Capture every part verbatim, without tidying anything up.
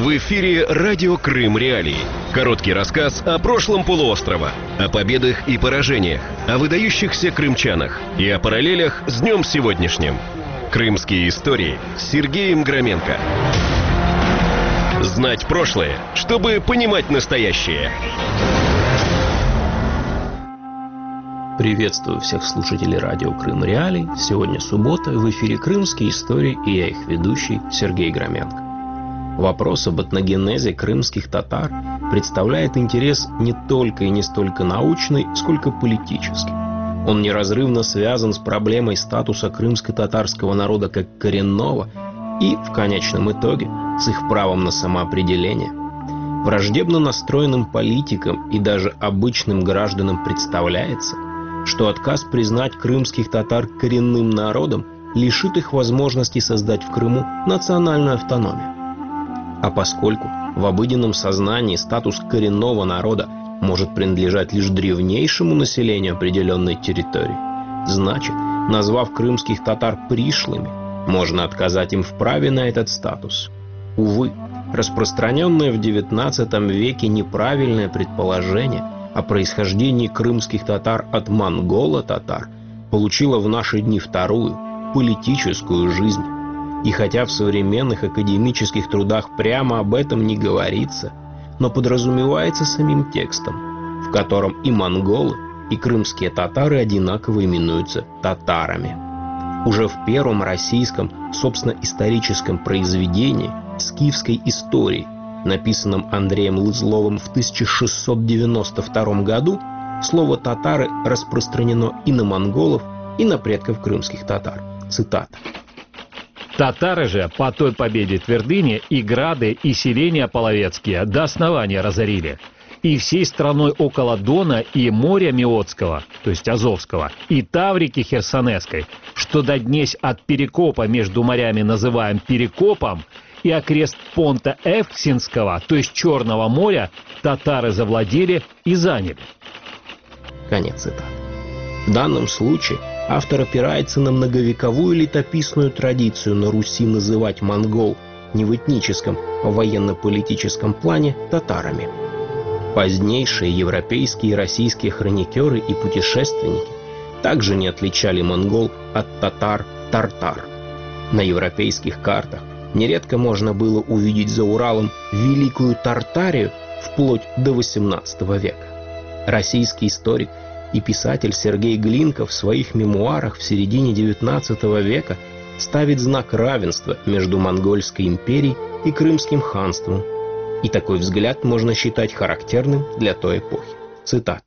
В эфире радио Крым Реалии. Короткий рассказ о прошлом полуострова, о победах и поражениях, о выдающихся крымчанах и о параллелях с днем сегодняшним. Крымские истории с Сергеем Громенко. Знать прошлое, чтобы понимать настоящее. Приветствую всех слушателей радио Крым Реалий. Сегодня суббота, в эфире «Крымские истории» и я их ведущий Сергей Громенко. Вопрос об этногенезе крымских татар представляет интерес не только и не столько научный, сколько политический. Он неразрывно связан с проблемой статуса крымско-татарского народа как коренного и, в конечном итоге, с их правом на самоопределение. Враждебно настроенным политикам и даже обычным гражданам представляется, что отказ признать крымских татар коренным народом лишит их возможности создать в Крыму национальную автономию. А поскольку в обыденном сознании статус коренного народа может принадлежать лишь древнейшему населению определенной территории, значит, назвав крымских татар пришлыми, можно отказать им в праве на этот статус. Увы, распространенное в девятнадцатом веке неправильное предположение о происхождении крымских татар от монголо-татар получило в наши дни вторую, политическую жизнь. И хотя в современных академических трудах прямо об этом не говорится, но подразумевается самим текстом, в котором и монголы, и крымские татары одинаково именуются татарами. Уже в первом российском, собственно, историческом произведении «Скифской истории», написанном Андреем Лызловым в тысяча шестьсот девяносто втором году, слово «татары» распространено и на монголов, и на предков крымских татар. Цитата. «Татары же по той победе твердыни и грады, и селения половецкие до основания разорили, и всей страной около Дона и моря Миотского, то есть Азовского, и Таврики Херсонесской, что до днесь от Перекопа между морями называем Перекопом, и окрест Понта Эвксинского, то есть Черного моря, татары завладели и заняли». Конец цитаты. В данном случае автор опирается на многовековую летописную традицию на Руси называть монгол не в этническом, а в военно-политическом плане татарами. Позднейшие европейские и российские хроникеры и путешественники также не отличали монгол от татар-тартар. На европейских картах нередко можно было увидеть за Уралом Великую Тартарию вплоть до восемнадцатого века. Российский историк и писатель Сергей Глинка в своих мемуарах в середине девятнадцатого века ставит знак равенства между Монгольской империей и Крымским ханством. И такой взгляд можно считать характерным для той эпохи. Цитата.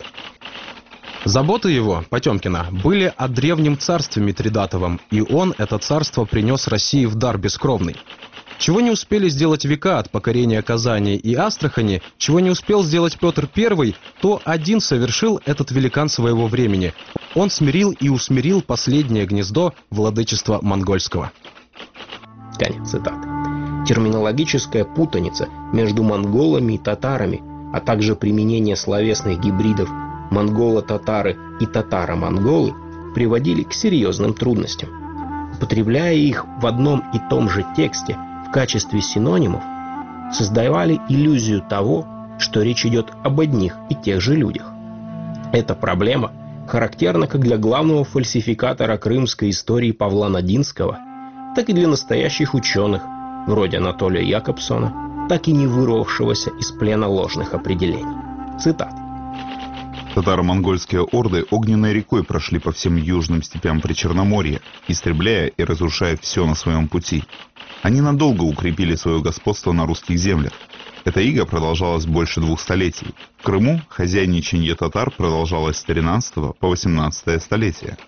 Заботы его, Потемкина, были о древнем царстве Митридатовом, и он это царство принес России в дар бескровный. Чего не успели сделать века от покорения Казани и Астрахани, чего не успел сделать Петр Первый, то один совершил этот великан своего времени. Он смирил и усмирил последнее гнездо владычества монгольского. Конец цитаты. Терминологическая путаница между монголами и татарами, а также применение словесных гибридов монголо-татары и татаро-монголы приводили к серьезным трудностям. Употребляя их в одном и том же тексте в качестве синонимов, создавали иллюзию того, что речь идет об одних и тех же людях. Эта проблема характерна как для главного фальсификатора крымской истории Павла Надинского, так и для настоящих ученых, вроде Анатолия Якобсона, так и не вырвавшегося из плена ложных определений. Цитата. Татаро-монгольские орды огненной рекой прошли по всем южным степям Причерноморья, истребляя и разрушая все на своем пути. Они надолго укрепили свое господство на русских землях. Эта ига продолжалась больше двух столетий. В Крыму хозяйничанье татар продолжалось с тринадцатого по восемнадцатое столетие.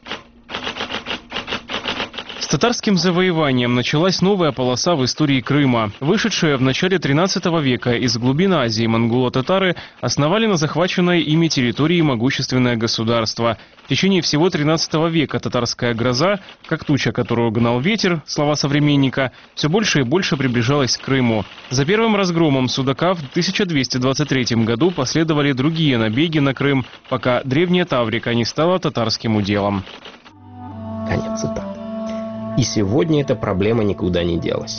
С татарским завоеванием началась новая полоса в истории Крыма. Вышедшие в начале тринадцатого века из глубин Азии монголо-татары основали на захваченной ими территории могущественное государство. В течение всего тринадцатого века татарская гроза, как туча, которую гнал ветер, слова современника, все больше и больше приближалась к Крыму. За первым разгромом Судака в тысяча двести двадцать третьем году последовали другие набеги на Крым, пока древняя Таврика не стала татарским уделом. Конец цитаты. И сегодня эта проблема никуда не делась.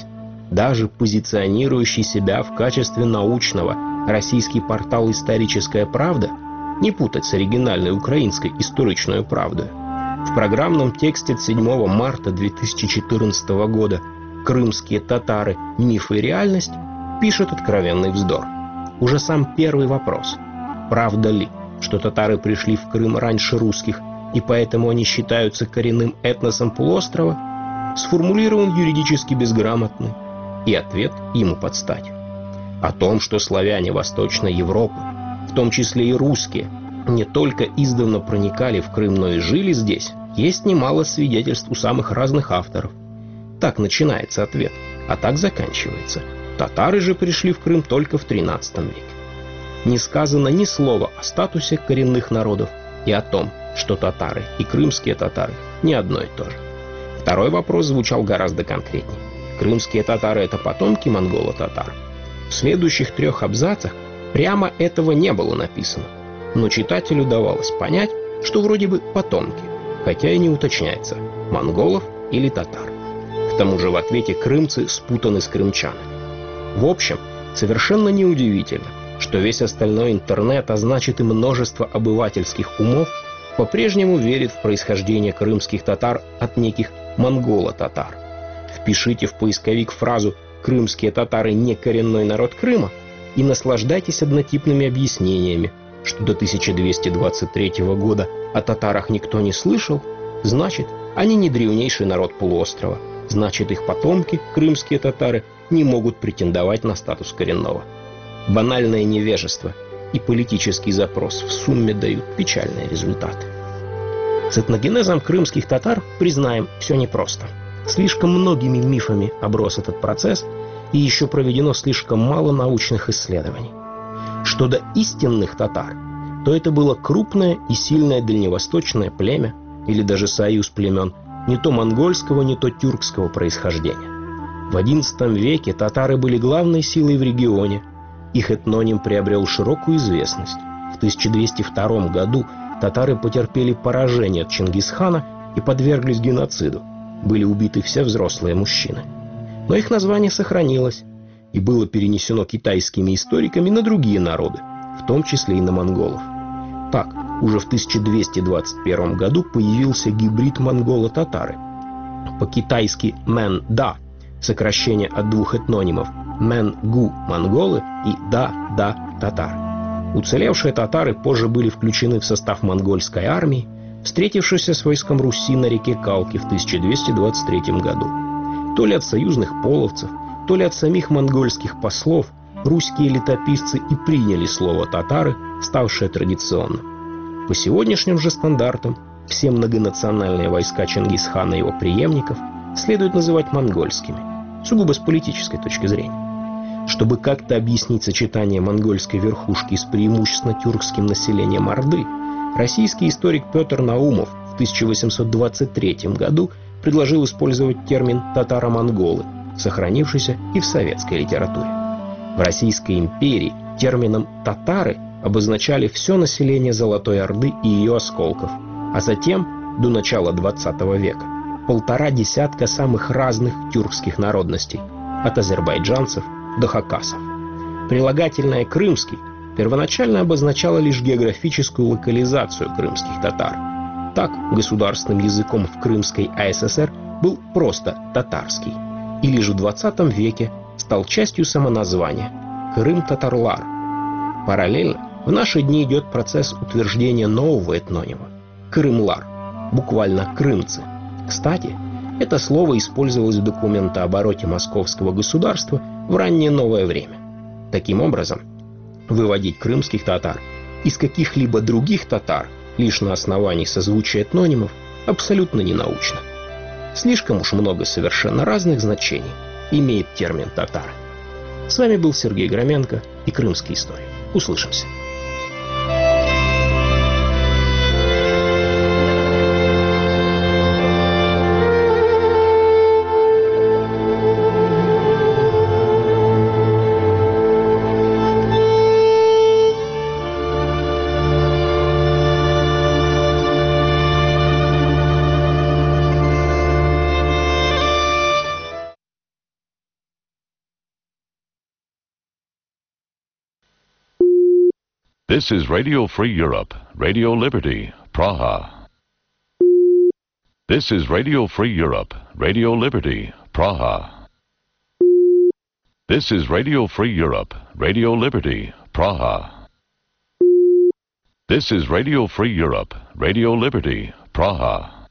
Даже позиционирующий себя в качестве научного российский портал «Историческая правда», не путать с оригинальной украинской «Историчную правду», в программном тексте седьмого марта две тысячи четырнадцатого года «Крымские татары. Миф и реальность» пишет откровенный вздор. Уже сам первый вопрос – правда ли, что татары пришли в Крым раньше русских, и поэтому они считаются коренным этносом полуострова, сформулирован юридически безграмотно, и ответ ему подстать. О том, что славяне Восточной Европы, в том числе и русские, не только издавна проникали в Крым, но и жили здесь, есть немало свидетельств у самых разных авторов. Так начинается ответ, а так заканчивается. Татары же пришли в Крым только в тринадцатом веке. Не сказано ни слова о статусе коренных народов и о том, что татары и крымские татары не одно и то же. Второй вопрос звучал гораздо конкретнее. Крымские татары – это потомки монголо-татар. В следующих трех абзацах прямо этого не было написано, но читателю давалось понять, что вроде бы потомки, хотя и не уточняется, монголов или татар. К тому же в ответе крымцы спутаны с крымчанами. В общем, совершенно неудивительно, что весь остальной интернет, а значит и множество обывательских умов, по-прежнему верит в происхождение крымских татар от неких монголо-татар. Впишите в поисковик фразу «крымские татары не коренной народ Крыма» и наслаждайтесь однотипными объяснениями, что до тысяча двести двадцать третьего года о татарах никто не слышал, значит, они не древнейший народ полуострова, значит, их потомки, крымские татары, не могут претендовать на статус коренного. Банальное невежество и политический запрос в сумме дают печальные результаты. С этногенезом крымских татар, признаем, все непросто. Слишком многими мифами оброс этот процесс, и еще проведено слишком мало научных исследований. Что до истинных татар, то это было крупное и сильное дальневосточное племя, или даже союз племен, не то монгольского, не то тюркского происхождения. В одиннадцатом веке татары были главной силой в регионе, их этноним приобрел широкую известность. В тысяча двести втором году татары потерпели поражение от Чингисхана и подверглись геноциду. Были убиты все взрослые мужчины. Но их название сохранилось и было перенесено китайскими историками на другие народы, в том числе и на монголов. Так, уже в тысяча двести двадцать первом году появился гибрид монголо-татары. По-китайски «мэн-да», сокращение от двух этнонимов «мэн-гу» – монголы и «да-да» – татары. Уцелевшие татары позже были включены в состав монгольской армии, встретившейся с войском Руси на реке Калки в тысяча двести двадцать третьем году. То ли от союзных половцев, то ли от самих монгольских послов русские летописцы и приняли слово «татары», ставшее традиционным. По сегодняшним же стандартам все многонациональные войска Чингисхана и его преемников следует называть монгольскими, сугубо с политической точки зрения. Чтобы как-то объяснить сочетание монгольской верхушки с преимущественно тюркским населением Орды, российский историк Петр Наумов в тысяча восемьсот двадцать третьем году предложил использовать термин «татаро-монголы», сохранившийся и в советской литературе. В Российской империи термином «татары» обозначали все население Золотой Орды и ее осколков, а затем, до начала двадцатого века, полтора десятка самых разных тюркских народностей, от азербайджанцев до хакасов. Прилагательное «крымский» первоначально обозначало лишь географическую локализацию крымских татар. Так, государственным языком в Крымской АССР был просто татарский, и лишь в двадцатом веке стал частью самоназвания Крым-Татарлар. Параллельно в наши дни идет процесс утверждения нового этнонима Крымлар, буквально крымцы. Кстати, это слово использовалось в документообороте Московского государства в раннее новое время. Таким образом, выводить крымских татар из каких-либо других татар лишь на основании созвучия этнонимов абсолютно ненаучно. Слишком уж много совершенно разных значений имеет термин «татары». С вами был Сергей Громенко и «Крымские истории». Услышимся. This is Radio Free Europe, Radio Liberty, Praha. This is Radio Free Europe, Radio Liberty, Praha. This is Radio Free Europe, Radio Liberty, Praha. This is Radio Free Europe, Radio Liberty, Praha.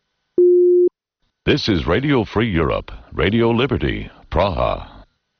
This is Radio Free Europe, Radio Liberty, Praha.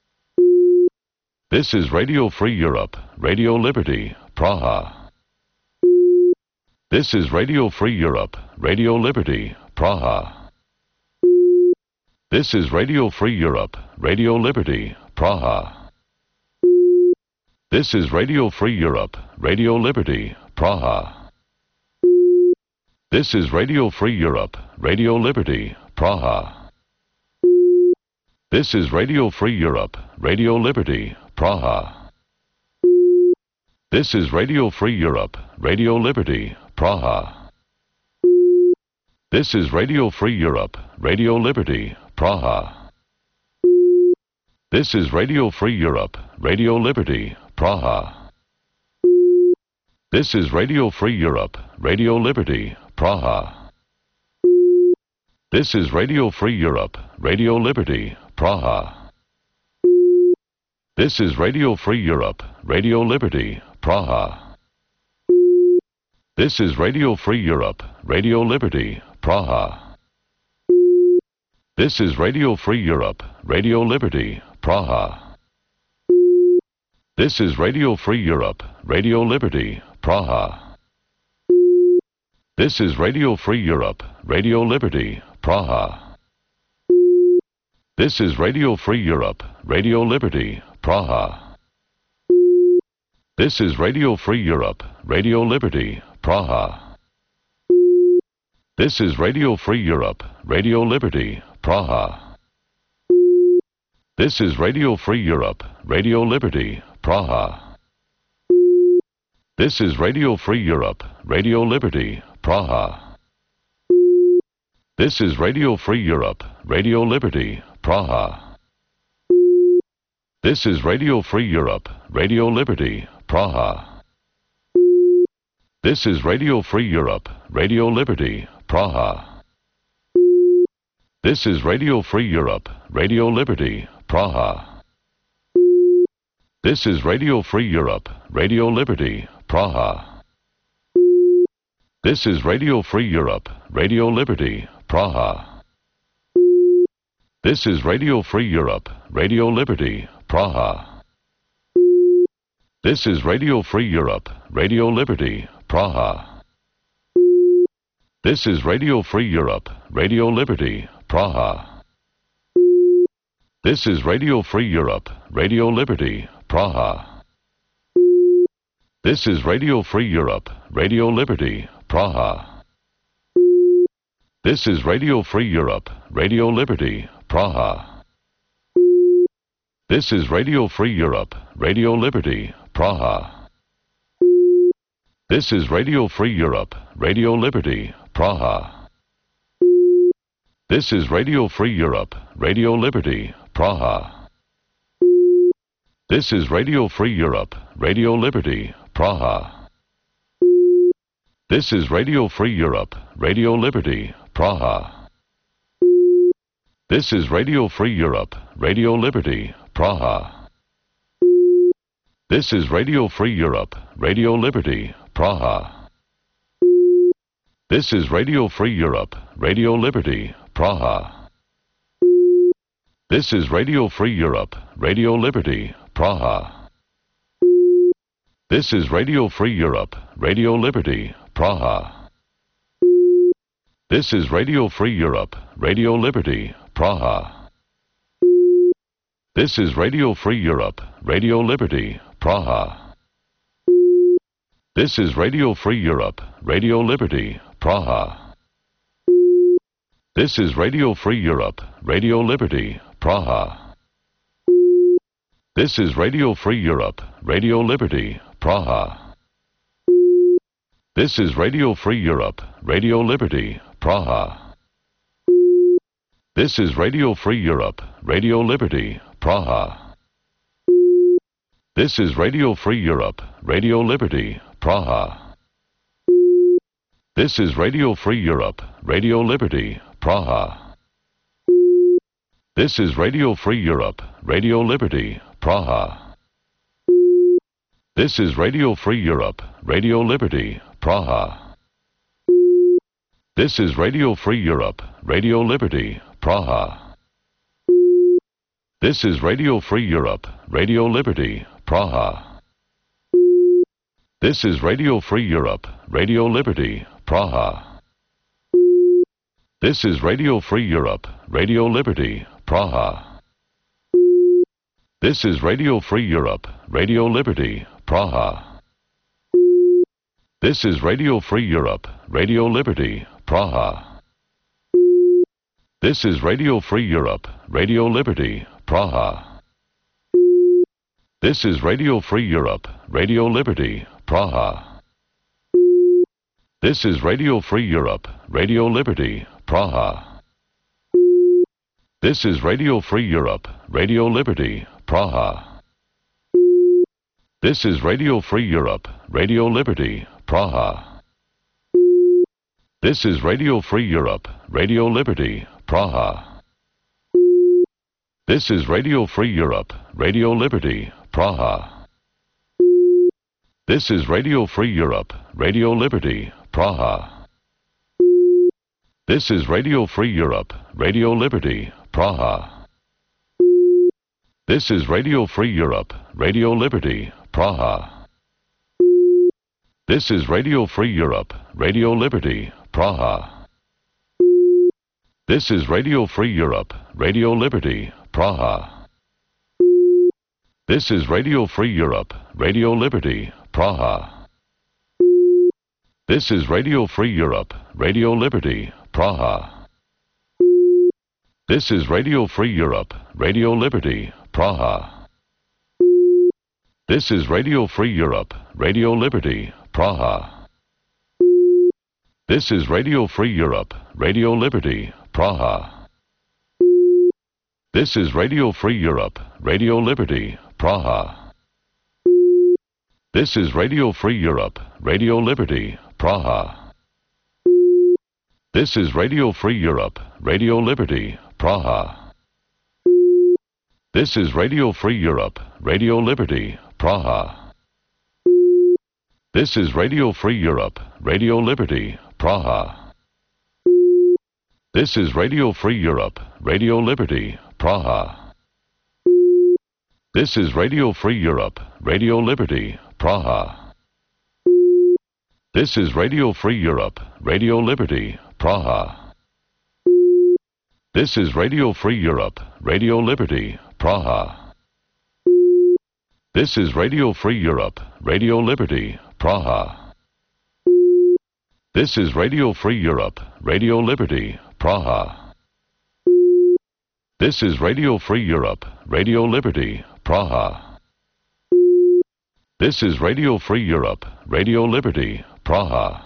This is Radio Free Europe, Radio Liberty, Praha. This is Radio Free Europe, Radio Liberty, Praha. This is Radio Free Europe, Radio Liberty, Praha. This is Radio Free Europe, Radio Liberty, Praha. This is Radio Free Europe, Radio Liberty, Praha. This is Radio Free Europe, Radio Liberty, Praha. This is Radio Free Europe, Radio Liberty, Praha. This is Radio Free Europe, Radio Liberty, Praha. This is Radio Free Europe, Radio Liberty, Praha. This is Radio Free Europe, Radio Liberty, Praha. This is Radio Free Europe, Radio Liberty, Praha. This is Radio Free Europe, Radio Liberty, Praha. This is Radio Free Europe, Radio Liberty, Praha. This is Radio Free Europe, Radio Liberty, Praha. This is Radio Free Europe, Radio Liberty, Praha. This is Radio Free Europe, Radio Liberty, Praha. This is Radio Free Europe, Radio Liberty, Praha. This is Radio Free Europe, Radio Liberty, Praha. This is Radio Free Europe, Radio Liberty, Praha. This is Radio Free Europe, Radio Liberty, Praha. This is Radio Free Europe, Radio Liberty, Praha. This is Radio Free Europe, Radio Liberty, Praha. This is Radio Free Europe, Radio Liberty, Praha. This is Radio Free Europe, Radio Liberty, Praha. This is Radio Free Europe, Radio Liberty, Praha. This is Radio Free Europe, Radio Liberty, Praha. This is Radio Free Europe, Radio Liberty, Praha. This is Radio Free Europe, Radio Liberty, Praha. This is Radio Free Europe, Radio Liberty, Praha. This is Radio Free Europe, Radio Liberty, Praha. This is Radio Free Europe, Radio Liberty, Praha. This is Radio Free Europe, Radio Liberty, Praha. This is Radio Free Europe, Radio Liberty, Praha. This is Radio Free Europe, Radio Liberty, Praha. This is Radio Free Europe, Radio Liberty, Praha. This is Radio Free Europe, Radio Liberty, Praha. This is Radio Free Europe, Radio Liberty, Praha. This is Radio Free Europe, Radio Liberty, Praha. This is Radio Free Europe, Radio Liberty, Praha. This is Radio Free Europe, Radio Liberty, Praha. This is Radio Free Europe, Radio Liberty, Praha. This is Radio Free Europe, Radio Liberty, Praha. This is Radio Free Europe, Radio Liberty, Praha. This is Radio Free Europe, Radio Liberty, Praha. This is Radio Free Europe, Radio Liberty, Praha. This is Radio Free Europe, Radio Liberty, Praha. This is Radio Free Europe, Radio Liberty, Praha. This is Radio Free Europe, Radio Liberty, Praha. This is Radio Free Europe, Radio Liberty, Praha. This is Radio Free Europe, Radio Liberty, Praha. This is Radio Free Europe, Radio Liberty, Praha. This is Radio Free Europe, Radio Liberty, Praha. This is Radio Free Europe, Radio Liberty, Praha. This is Radio Free Europe, Radio Liberty, Praha. This is Radio Free Europe, Radio Liberty, Praha. This is Radio Free Europe, Radio Liberty, Praha. This is Radio Free Europe, Radio Liberty, Praha. This is Radio Free Europe, Radio Liberty, Praha. This is Radio Free Europe, Radio Liberty, Praha. This is Radio Free Europe, Radio Liberty, Praha. This is Radio Free Europe, Radio Liberty, Praha. This is Radio Free Europe, Radio Liberty, Praha. This is Radio Free Europe, Radio Liberty, Praha. This is Radio Free Europe, Radio Liberty, Praha. This is Radio Free Europe, Radio Liberty, Praha. This is Radio Free Europe, Radio Liberty, Praha. This is Radio Free Europe, Radio Liberty, Praha. This is Radio Free Europe, Radio Liberty, Praha. This is Radio Free Europe, Radio Liberty, Praha. This is Radio Free Europe, Radio Liberty, Praha. This is Radio Free Europe, Radio Liberty, Praha. This is Radio Free Europe, Radio Liberty, Praha. This is Radio Free Europe, Radio Liberty, Praha. This is Radio Free Europe, Radio Liberty, Praha. This is Radio Free Europe, Radio Liberty, Praha. This is Radio Free Europe, Radio Liberty, Praha. This is Radio Free Europe, Radio Liberty, Praha. This is Radio Free Europe, Radio Liberty, Praha. This is Radio Free Europe, Radio Liberty, Praha. This is Radio Free Europe, Radio Liberty, Praha. This is Radio Free Europe, Radio Liberty, Praha. This is Radio Free Europe, Radio Liberty, Praha. This is Radio Free Europe, Radio Liberty, Praha. This is Radio Free Europe, Radio Liberty, Praha. This is Radio Free Europe, Radio Liberty, Praha. This is Radio Free Europe, Radio Liberty, Praha. This is Radio Free Europe, Radio Liberty, Praha. This is Radio Free Europe, Radio Liberty, Praha. This is Radio Free Europe, Radio Liberty, Praha. This is Radio Free Europe, Radio Liberty, Praha.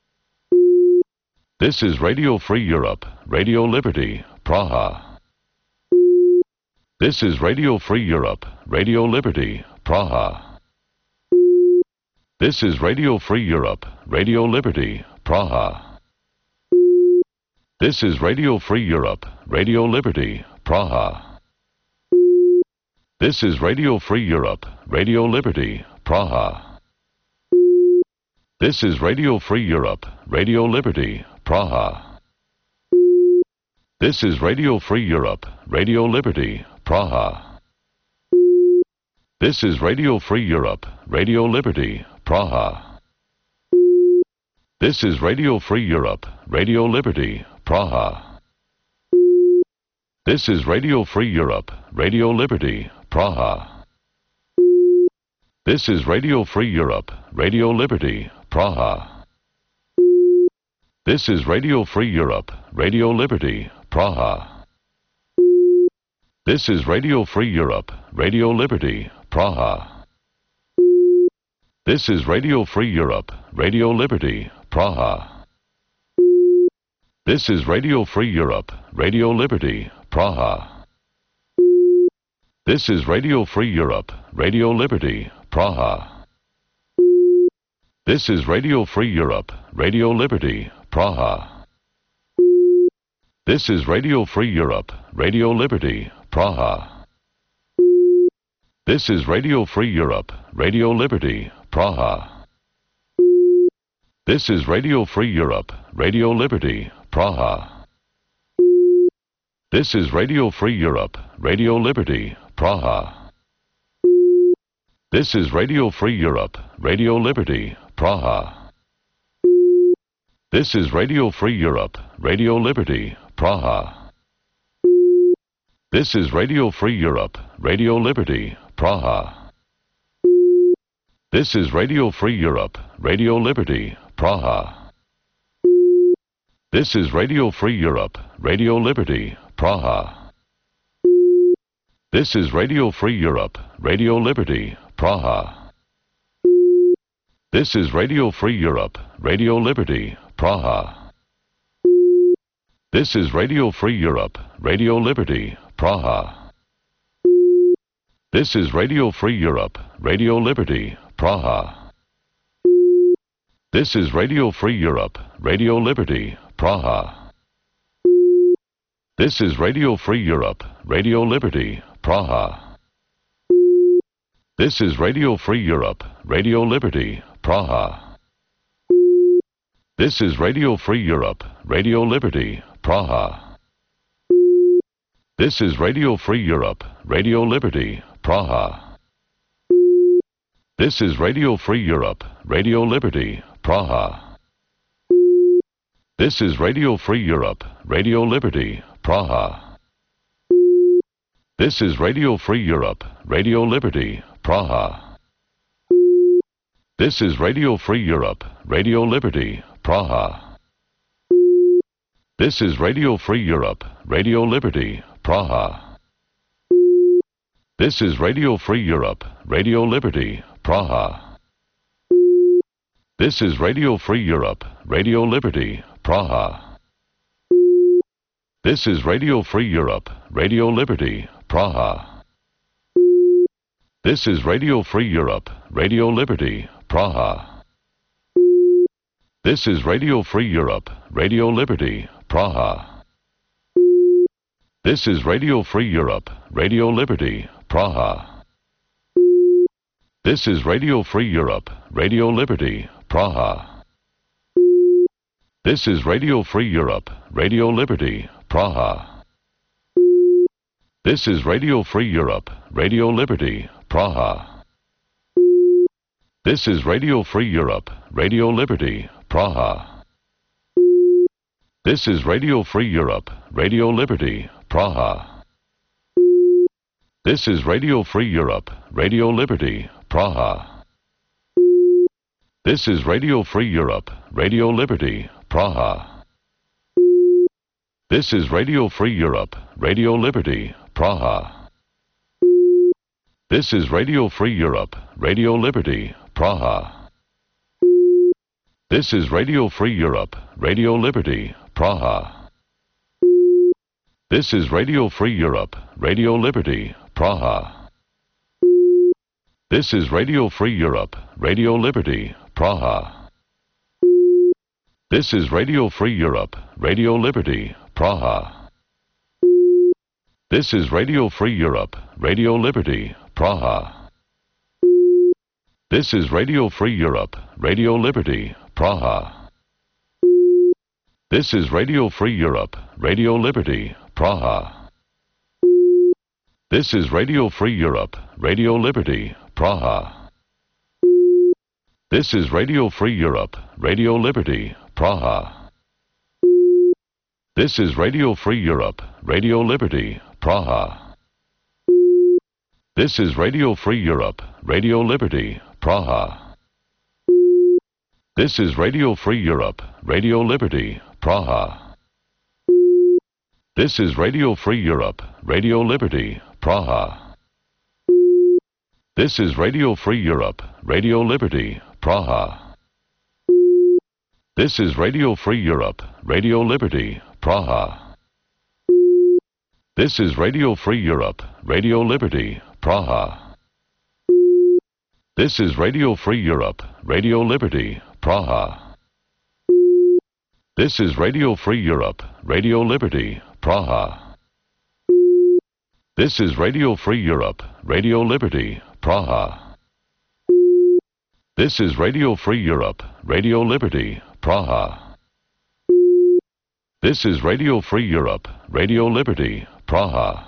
This is Radio Free Europe, Radio Liberty, Praha. This is Radio Free Europe, Radio Liberty, Praha. This is Radio Free Europe, Radio Liberty, Praha. This is Radio Free Europe, Radio Liberty, Praha. This is Radio Free Europe, Radio Liberty, Praha. This is Radio Free Europe, Radio Liberty, Praha. This is Radio Free Europe, Radio Liberty, Praha. This is Radio Free Europe, Radio Liberty, Praha. This is Radio Free Europe, Radio Liberty, Praha. This is Radio Free Europe, Radio Liberty, Praha. This is Radio Free Europe, Radio Liberty, Praha. This is Radio Free Europe, Radio Liberty, Praha. This is Radio Free Europe, Radio Liberty, Praha. This is Radio Free Europe, Radio Liberty, Praha. This is Radio Free Europe, Radio Liberty, Praha. This is Radio Free Europe, Radio Liberty, Praha. This is Radio Free Europe, Radio Liberty, Praha. This is Radio Free Europe, Radio Liberty, Praha. This is Radio Free Europe, Radio Liberty, Praha. This is Radio Free Europe, Radio Liberty, Praha. This is Radio Free Europe, Radio Liberty, Praha. This is Radio Free Europe, Radio Liberty, Praha. This is Radio Free Europe, Radio Liberty, Praha. This is Radio Free Europe, Radio Liberty, Praha. This is Radio Free Europe, Radio Liberty, Praha. This is Radio Free Europe, Radio Liberty, Praha. This is Radio Free Europe, Radio Liberty, Praha. This is Radio Free Europe, Radio Liberty, Praha. This is Radio Free Europe, Radio Liberty, Praha. This is Radio Free Europe, Radio Liberty, Praha. This is Radio Free Europe, Radio Liberty, Praha. This is Radio Free Europe, Radio Liberty, Praha. This is Radio Free Europe, Radio Liberty, Praha. This is Radio Free Europe, Radio Liberty, Praha. This is Radio Free Europe, Radio Liberty, Praha. This is Radio Free Europe, Radio Liberty, Praha. This is Radio Free Europe, Radio Liberty, Praha. This is Radio Free Europe, Radio Liberty, Praha. This is Radio Free Europe, Radio Liberty, Praha. This is Radio Free Europe, Radio Liberty, Praha. This is Radio Free Europe, Radio Liberty, Praha. This is Radio Free Europe, Radio Liberty, Praha. This is Radio Free Europe, Radio Liberty, Praha. This is Radio Free Europe, Radio Liberty, Praha. This is Radio Free Europe, Radio Liberty, Praha. This is Radio Free Europe, Radio Liberty, Praha. This is Radio Free Europe, Radio Liberty, Praha. This is Radio Free Europe, Radio Liberty, Praha. This is Radio Free Europe, Radio Liberty, Praha. This is Radio Free Europe, Radio Liberty, Praha. This is Radio Free Europe, Radio Liberty, Praha. This is Radio Free Europe, Radio Liberty, Praha. This is Radio Free Europe, Radio Liberty, Praha. This is Radio Free Europe, Radio Liberty, Praha. This is Radio Free Europe, Radio Liberty, Praha. This is Radio Free Europe, Radio Liberty, Praha. This is Radio Free Europe, Radio Liberty, Praha. This is Radio Free Europe, Radio Liberty, Praha. This is Radio Free Europe, Radio Liberty, Praha. This is Radio Free Europe, Radio Liberty, Praha. This is Radio Free Europe, Radio Liberty, Praha. This is Radio Free Europe, Radio Liberty, Praha. This is Radio Free Europe, Radio Liberty, Praha. This is Radio Free Europe, Radio Liberty, Praha. This is Radio Free Europe, Radio Liberty, Praha. This is Radio Free Europe, Radio Liberty, Praha. This is Radio Free Europe, Radio Liberty, Praha. This is Radio Free Europe, Radio Liberty, Praha. This is Radio Free Europe, Radio Liberty, Praha. This is Radio Free Europe, Radio Liberty, Praha. This is Radio Free Europe, Radio Liberty, Praha. This is Radio Free Europe, Radio Liberty, Praha. This is Radio Free Europe, Radio Liberty, Praha. This is Radio Free Europe, Radio Liberty, Praha. This is Radio Free Europe, Radio Liberty, Praha. This is Radio Free Europe, Radio Liberty, Praha.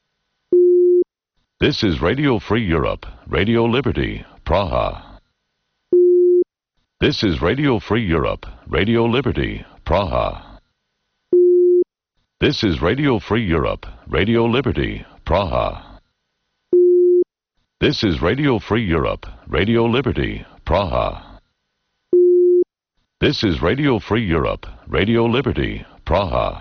This is Radio Free Europe, Radio Liberty, Praha. This is Radio Free Europe, Radio Liberty, Praha. This is Radio Free Europe, Radio Liberty, Praha. This is Radio Free Europe, Radio Liberty, Praha. This is Radio Free Europe, Radio Liberty, Praha.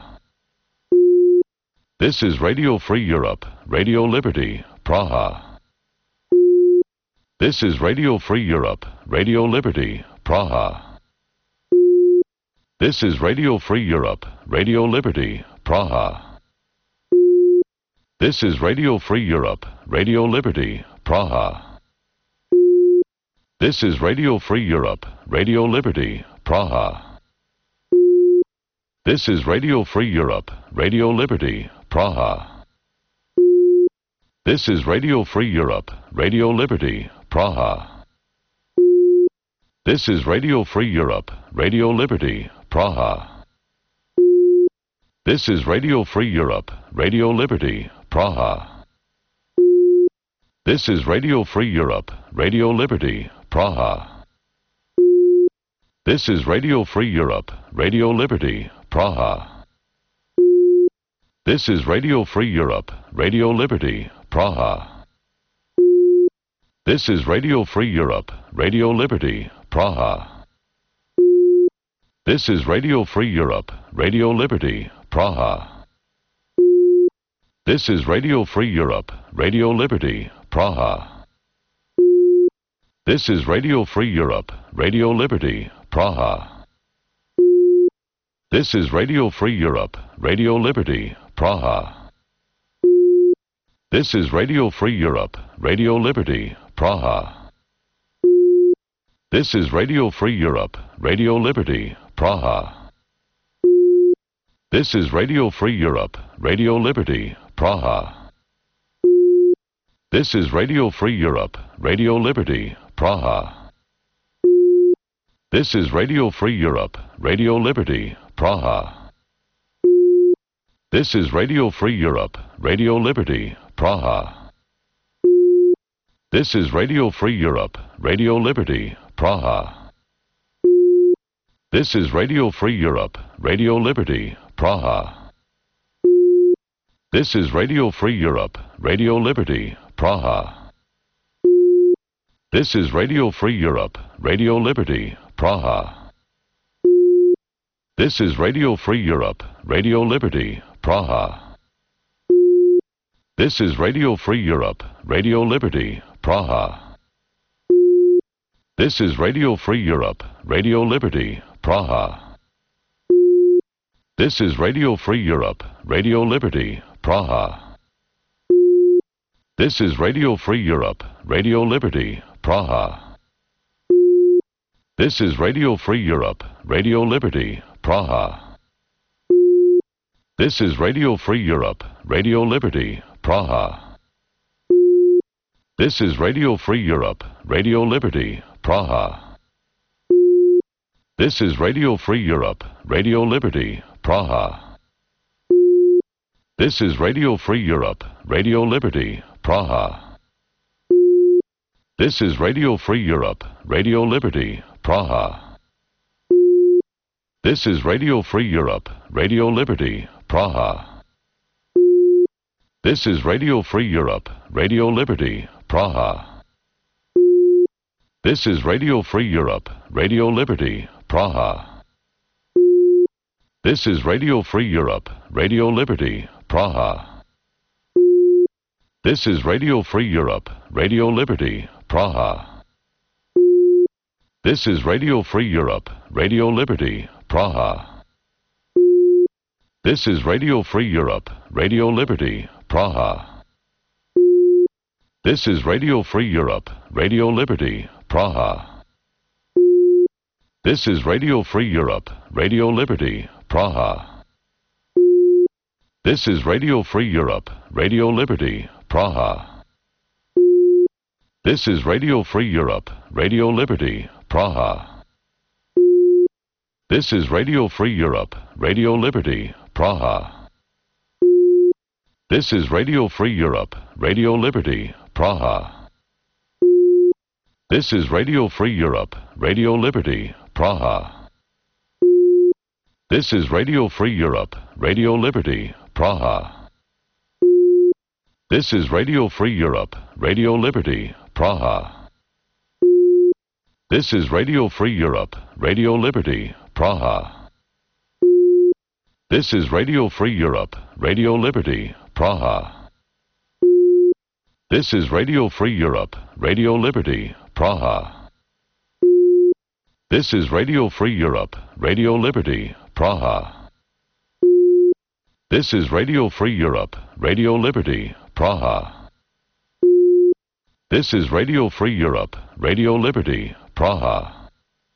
This is Radio Free Europe, Radio Liberty, Praha. This is Radio Free Europe, Radio Liberty, Praha. This is Radio Free Europe, Radio Liberty, Praha. This is Radio Free Europe, Radio Liberty, Praha. This is Radio Free Europe, Radio Liberty, Praha. This is Radio Free Europe, Radio Liberty, Praha. This is Radio Free Europe, Radio Liberty, Praha. This is Radio Free Europe, Radio Liberty, Praha. This is Radio Free Europe, Radio Liberty, Praha. This is Radio Free Europe, Radio Liberty, Praha. This is Radio Free Europe, Radio Liberty, Praha. This is Radio Free Europe, Radio Liberty, Praha. This is Radio Free Europe, Radio Liberty, Praha. This is Radio Free Europe, Radio Liberty, Praha. This is Radio Free Europe, Radio Liberty, Praha. This is Radio Free Europe, Radio Liberty, Praha. This is Radio Free Europe, Radio Liberty, Praha. This is Radio Free Europe, Radio Liberty, Praha. This is Radio Free Europe, Radio Liberty, Praha. This is Radio Free Europe, Radio Liberty, Praha. This is Radio Free Europe, Radio Liberty, Praha. This is Radio Free Europe, Radio Liberty, Praha. This is Radio Free Europe, Radio Liberty, Praha. This is Radio Free Europe, Radio Liberty, Praha. This is Radio Free Europe, Radio Liberty, Praha. This is Radio Free Europe, Radio Liberty, Praha. This is Radio Free Europe, Radio Liberty, Praha. This is Radio Free Europe, Radio Liberty, Praha. This is Radio Free Europe, Radio Liberty, Praha. This is Radio Free Europe, Radio Liberty, Praha. This is Radio Free Europe, Radio Liberty, Praha. This is Radio Free Europe, Radio Liberty, Praha. This is Radio Free Europe, Radio Liberty, Praha. This is Radio Free Europe, Radio Liberty, Praha. This is Radio Free Europe, Radio Liberty, Praha. This is Radio Free Europe, Radio Liberty, Praha. This is Radio Free Europe, Radio Liberty, Praha. This is Radio Free Europe, Radio Liberty, Praha. This is Radio Free Europe, Radio Liberty, Praha. This is Radio Free Europe, Radio Liberty, Praha. This is Radio Free Europe, Radio Liberty, Praha. This is Radio Free Europe, Radio Liberty, Praha. This is Radio Free Europe, Radio Liberty, Praha. This is Radio Free Europe, Radio Liberty, Praha. This is Radio Free Europe, Radio Liberty, Praha. This is Radio Free Europe, Radio Liberty, Praha. This is Radio Free Europe, Radio Liberty, Praha. This is Radio Free Europe, Radio Liberty, Praha. This is Radio Free Europe, Radio Liberty, Praha. This is Radio Free Europe, Radio Liberty, Praha. This is Radio Free Europe, Radio Liberty, Praha. This is Radio Free Europe, Radio Liberty, Praha. This is Radio Free Europe, Radio Liberty, Praha. This is Radio Free Europe, Radio Liberty, Praha. This is Radio Free Europe, Radio Liberty, Praha. This is Radio Free Europe, Radio Liberty, Praha. This is Radio Free Europe, Radio Liberty, Praha. This is Radio Free Europe, Radio Liberty, Praha. This is Radio Free Europe, Radio Liberty, Praha. This is Radio Free Europe, Radio Liberty, Praha.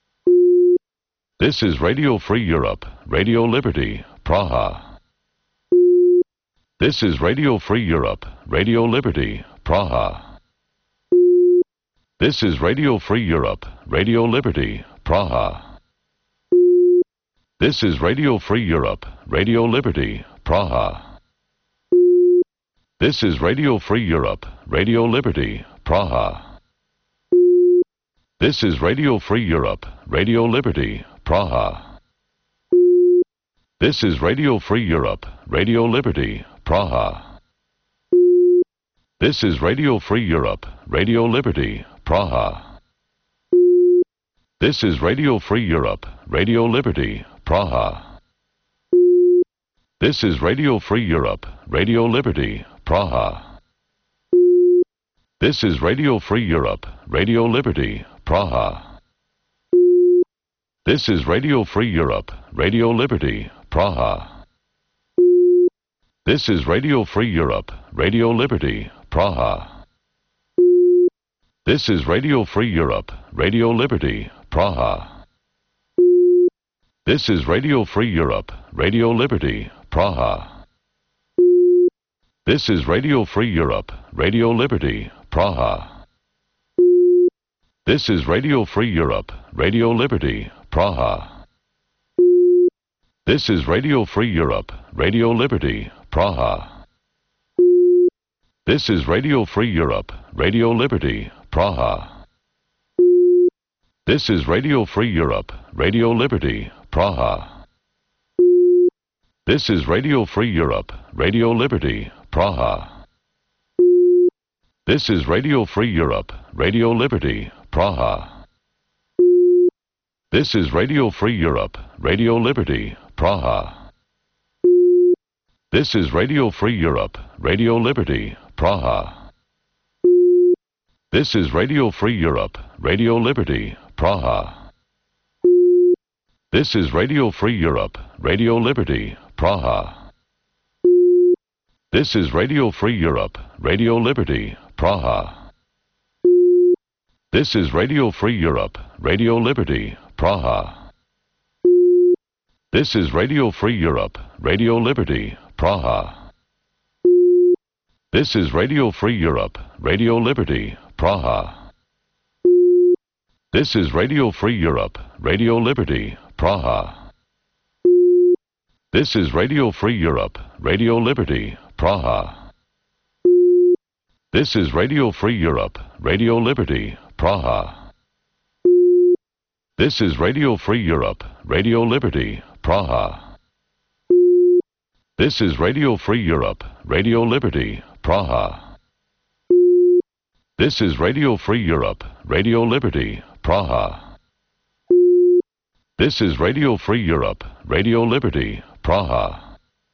This is Radio Free Europe, Radio Liberty, Praha. This is Radio Free Europe, Radio Liberty, Praha. This is Radio Free Europe, Radio Liberty, Praha. This is Radio Free Europe, Radio Liberty, Praha. This is Radio Free Europe, Radio Liberty, Praha. This is Radio Free Europe, Radio Liberty, Praha. This is Radio Free Europe, Radio Liberty, Praha. This is Radio Free Europe, Radio Liberty, Praha. This is Radio Free Europe, Radio Liberty, Praha. This is Radio Free Europe, Radio Liberty, Praha. This is Radio Free Europe, Radio Liberty, Praha. This is Radio Free Europe, Radio Liberty, Praha. This is Radio Free Europe, Radio Liberty, Praha. This is Radio Free Europe, Radio Liberty, Praha. This is Radio Free Europe, Radio Liberty, Praha. This is Radio Free Europe, Radio Liberty, Praha. This is Radio Free Europe, Radio Liberty, Praha. This is Radio Free Europe, Radio Liberty, Praha. This is Radio Free Europe, Radio Liberty, Praha. This is Radio Free Europe, Radio Liberty, Praha. This is Radio Free Europe, Radio Liberty, Praha. This is Radio Free Europe, Radio Liberty, Praha. This is Radio Free Europe, Radio Liberty, Praha. This is Radio Free Europe, Radio Liberty, Praha. This is Radio Free Europe, Radio Liberty, Praha. This is Radio Free Europe, Radio Liberty, Praha. This is Radio Free Europe, Radio Liberty, Praha. This is Radio Free Europe, Radio Liberty, Praha. This is Radio Free Europe, Radio Liberty, Praha. This is Radio Free Europe, Radio Liberty, Praha. This is Radio Free Europe, Radio Liberty, Praha. This is Radio Free Europe, Radio Liberty, Praha. This is Radio Free Europe, Radio Liberty, Praha. This is Radio Free Europe, Radio Liberty, Praha. This is Radio Free Europe, Radio Liberty, Praha. This is Radio Free Europe, Radio Liberty, Praha. This is Radio Free Europe, Radio Liberty, Praha.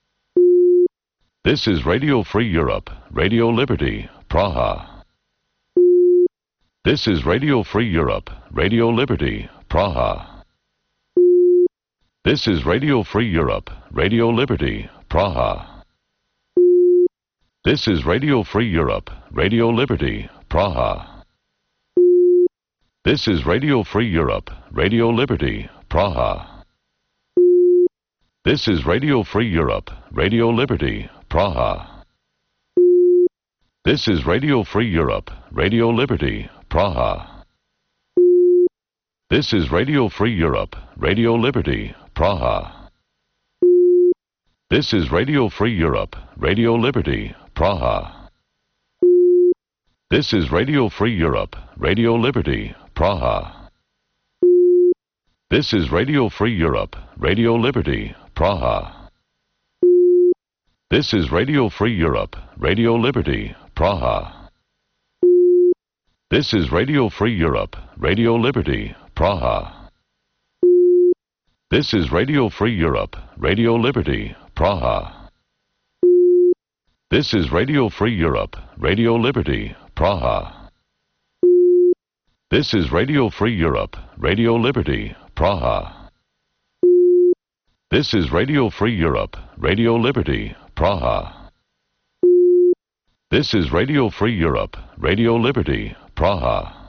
This is Radio Free Europe, Radio Liberty, Praha. This is Radio Free Europe, Radio Liberty, Praha. This is Radio Free Europe, Radio Liberty, Praha. This is Radio Free Europe, Radio Liberty, Praha. This is Radio Free Europe, Radio Liberty, Praha. This is Radio Free Europe, Radio Liberty, Praha. This is Radio Free Europe, Radio Liberty, Praha. This is Radio Free Europe, Radio Liberty, Praha. This is Radio Free Europe, Radio Liberty, Praha. This is Radio Free Europe, Radio Liberty, Praha. This is Radio Free Europe, Radio Liberty, Praha. This is Radio Free Europe, Radio Liberty, Praha. This is Radio Free Europe, Radio Liberty, Praha. This is Radio Free Europe, Radio Liberty, Praha. This is Radio Free Europe, Radio Liberty, Praha. This is Radio Free Europe, Radio Liberty, Praha. This is Radio Free Europe, Radio Liberty, Praha. This is Radio Free Europe, Radio Liberty, Praha.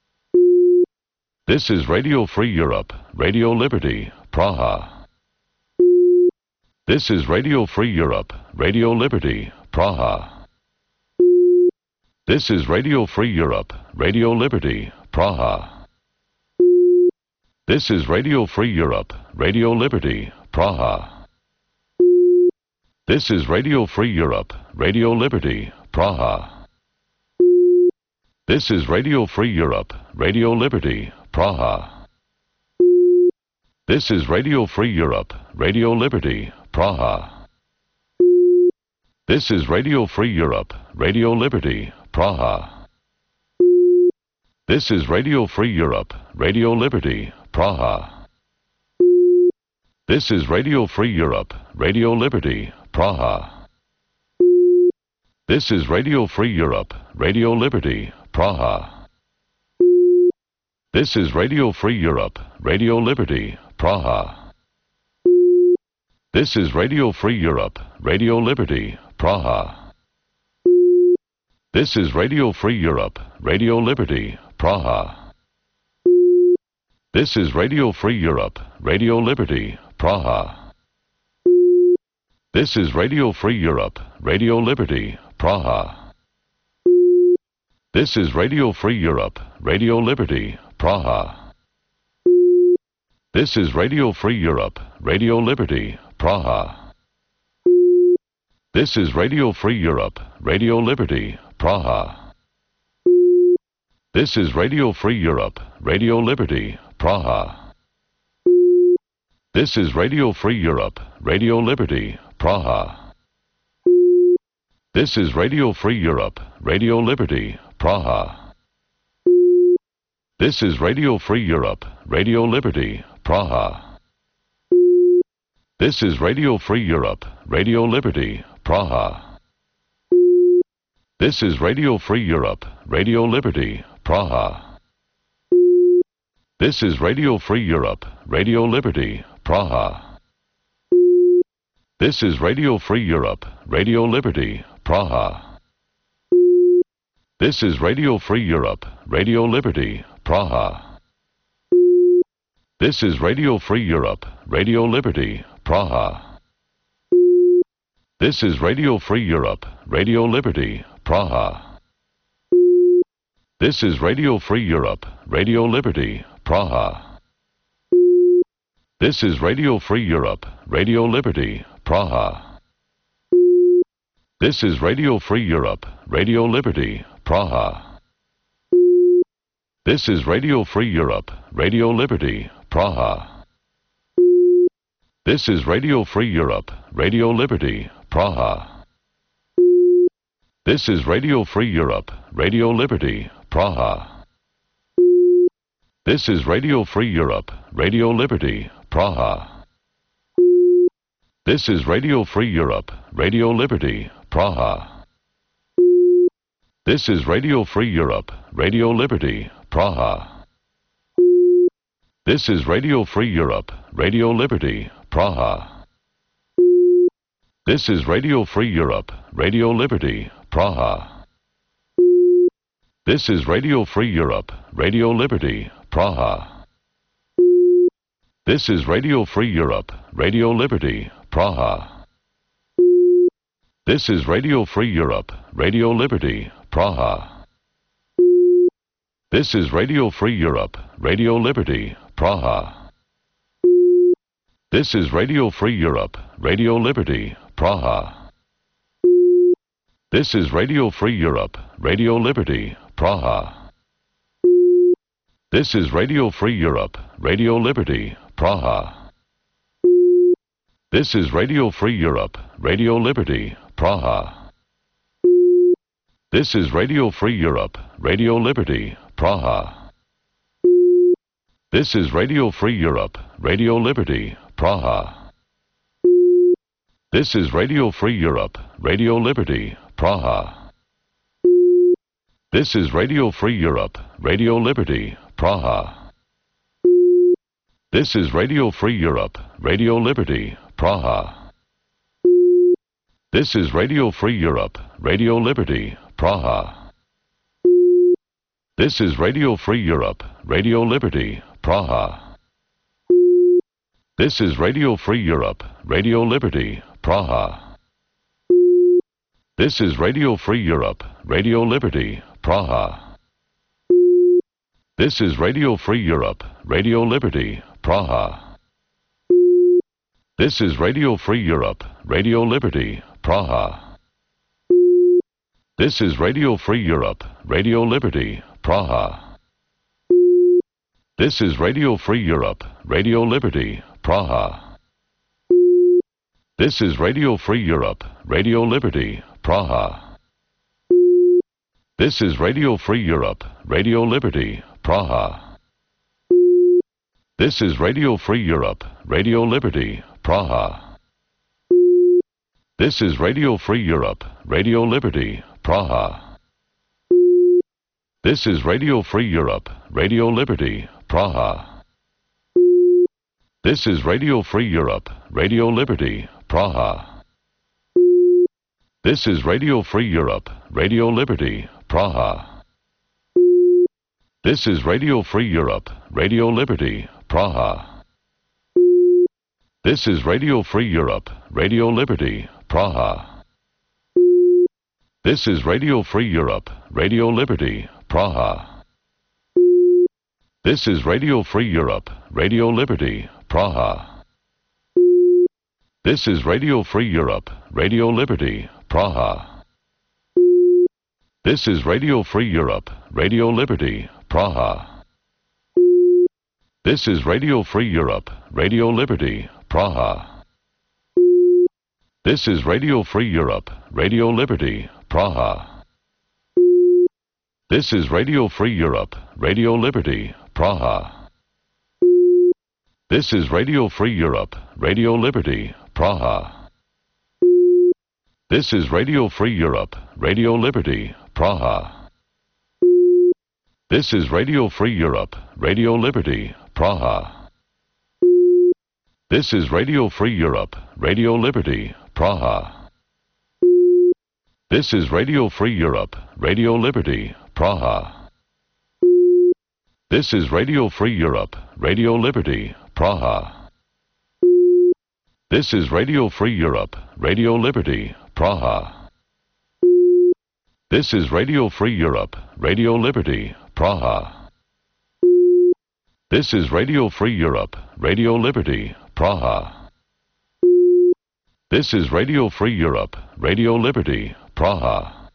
This is Radio Free Europe, Radio Liberty, Praha. This is Radio Free Europe, Radio Liberty, Praha. This is Radio Free Europe, Radio Liberty, Praha. This is Radio Free Europe, Radio Liberty, Praha. This is Radio Free Europe, Radio Liberty, Praha. This is Radio Free Europe, Radio Liberty, Praha. This is Radio Free Europe, Radio Liberty, Praha. This is Radio Free Europe, Radio Liberty, Praha. This is Radio Free Europe, Radio Liberty, Praha. This is Radio Free Europe, Radio Liberty, Praha. This is Radio Free Europe, Radio Liberty, Praha. This is Radio Free Europe, Radio Liberty, Praha. This is Radio Free Europe, Radio Liberty, Praha. This is Radio Free Europe, Radio Liberty, Praha. This is Radio Free Europe, Radio Liberty, Praha. This is Radio Free Europe, Radio Liberty, Praha. This is Radio Free Europe, Radio Liberty, Praha. This is Radio Free Europe, Radio Liberty, Praha. This is Radio Free Europe, Radio Liberty, Praha. This is Radio Free Europe, Radio Liberty, Praha. This is Radio Free Europe, Radio Liberty, Praha. This is Radio Free Europe, Radio Liberty, Praha. This is Radio Free Europe, Radio Liberty, Praha. This is Radio Free Europe, Radio Liberty, Praha. This is Radio Free Europe, Radio Liberty, Praha. This is Radio Free Europe, Radio Liberty, Praha. This is Radio Free Europe, Radio Liberty, Praha. This is Radio Free Europe, Radio Liberty, Praha. This is Radio Free Europe, Radio Liberty, Praha. This is Radio Free Europe, Radio Liberty, Praha. This is Radio Free Europe, Radio Liberty, Praha. This is Radio Free Europe, Radio Liberty, Praha. This is Radio Free Europe, Radio Liberty, Praha. This is Radio Free Europe, Radio Liberty, Praha. This is Radio Free Europe, Radio Liberty, Praha. This is Radio Free Europe, Radio Liberty, Praha. This is Radio Free Europe, Radio Liberty, Praha. This is Radio Free Europe, Radio Liberty, Praha. This is Radio Free Europe, Radio Liberty, Praha. This is Radio Free Europe, Radio Liberty, Praha. This is Radio Free Europe, Radio Liberty, Praha. This is Radio Free Europe, Radio Liberty, Praha. This is Radio Free Europe, Radio Liberty, Praha. This is Radio Free Europe, Radio Liberty, Praha. This is Radio Free Europe, Radio Liberty, Praha. This is Radio Free Europe, Radio Liberty, Praha. This is Radio Free Europe, Radio Liberty, Praha. This is Radio Free Europe, Radio Liberty, Praha. This is Radio Free Europe, Radio Liberty, Praha. This is Radio Free Europe, Radio Liberty, Praha. This is Radio Free Europe, Radio Liberty, Praha. This is Radio Free Europe, Radio Liberty, Praha. This is Radio Free Europe, Radio Liberty, Praha. This is Radio Free Europe, Radio Liberty, Praha. This is Radio Free Europe, Radio Liberty, Praha. This is Radio Free Europe, Radio Liberty, Praha. This is Radio Free Europe, Radio Liberty, Praha. This is Radio Free Europe, Radio Liberty, Praha. This is Radio Free Europe, Radio Liberty, Praha. This is Radio Free Europe, Radio Liberty, Praha. This is Radio Free Europe, Radio Liberty, Praha. This is Radio Free Europe, Radio Liberty, Praha. This is Radio Free Europe, Radio Liberty, Praha. This is Radio Free Europe, Radio Liberty, Praha. This is Radio Free Europe, Radio Liberty, Praha. This is Radio Free Europe, Radio Liberty, Praha. This is Radio Free Europe, Radio Liberty, Praha. This is Radio Free Europe, Radio Liberty, Praha. This is Radio Free Europe, Radio Liberty, Praha. This is Radio Free Europe, Radio Liberty, Praha. This is Radio Free Europe, Radio Liberty, Praha. This is Radio Free Europe, Radio Liberty, Praha. This is Radio Free Europe, Radio Liberty, Praha. This is Radio Free Europe, Radio Liberty, Praha. This is Radio Free Europe, Radio Liberty, Praha. This is Radio Free Europe, Radio Liberty, Praha. This is Radio Free Europe, Radio Liberty, Praha. This is Radio Free Europe, Radio Liberty, Praha. This is Radio Free Europe, Radio Liberty, Praha. This is Radio Free Europe, Radio Liberty, Praha. This is Radio Free Europe, Radio Liberty, Praha. This is Radio Free Europe, Radio Liberty, Praha. This is Radio Free Europe, Radio Liberty, Praha. This is Radio Free Europe, Radio Liberty, Praha. This is Radio Free Europe, Radio Liberty, Praha. This is Radio Free Europe, Radio Liberty, Praha. This is Radio Free Europe, Radio Liberty, Praha. This is Radio Free Europe, Radio Liberty, Praha.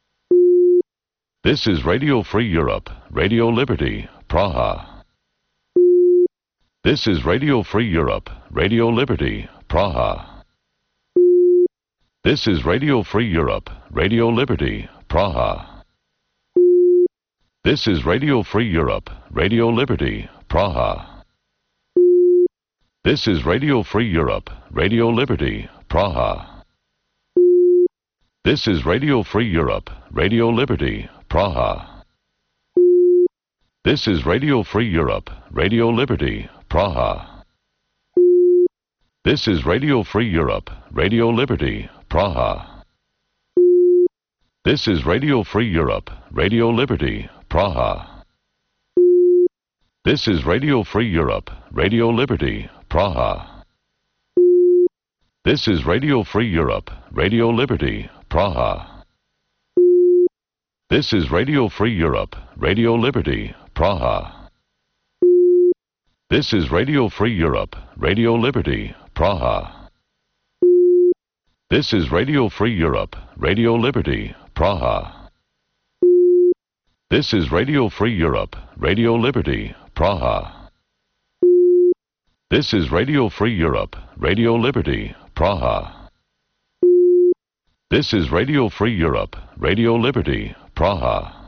This is Radio Free Europe, Radio Liberty, Praha. This is Radio Free Europe, Radio Liberty, Praha. This is Radio Free Europe, Radio Liberty, Praha. This is Radio Free Europe, Radio Liberty, Praha. This is Radio Free Europe, Radio Liberty, Praha. This is Radio Free Europe, Radio Liberty, Praha. This is Radio Free Europe, Radio Liberty, Praha. This is Radio Free Europe, Radio Liberty, Praha. This is Radio Free Europe, Radio Liberty, Praha. This is Radio Free Europe, Radio Liberty, Praha. This is Radio Free Europe, Radio Liberty, Praha. This is Radio Free Europe, Radio Liberty, Praha. This is Radio Free Europe, Radio Liberty, Praha. This is Radio Free Europe, Radio Liberty, Praha. This is Radio Free Europe, Radio Liberty, Praha. This is Radio Free Europe, Radio Liberty, Praha. This is Radio Free Europe, Radio Liberty, Praha.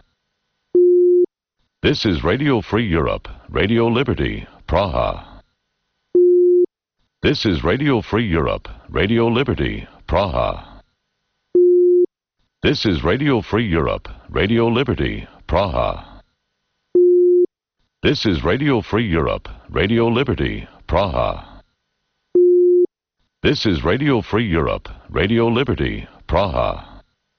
This is Radio Free Europe, Radio Liberty, Praha. This is Radio Free Europe, Radio Liberty, Praha. This is Radio Free Europe, Radio Liberty, Praha. This is Radio Free Europe, Radio Liberty, Praha. This is Radio Free Europe, Radio Liberty, Praha.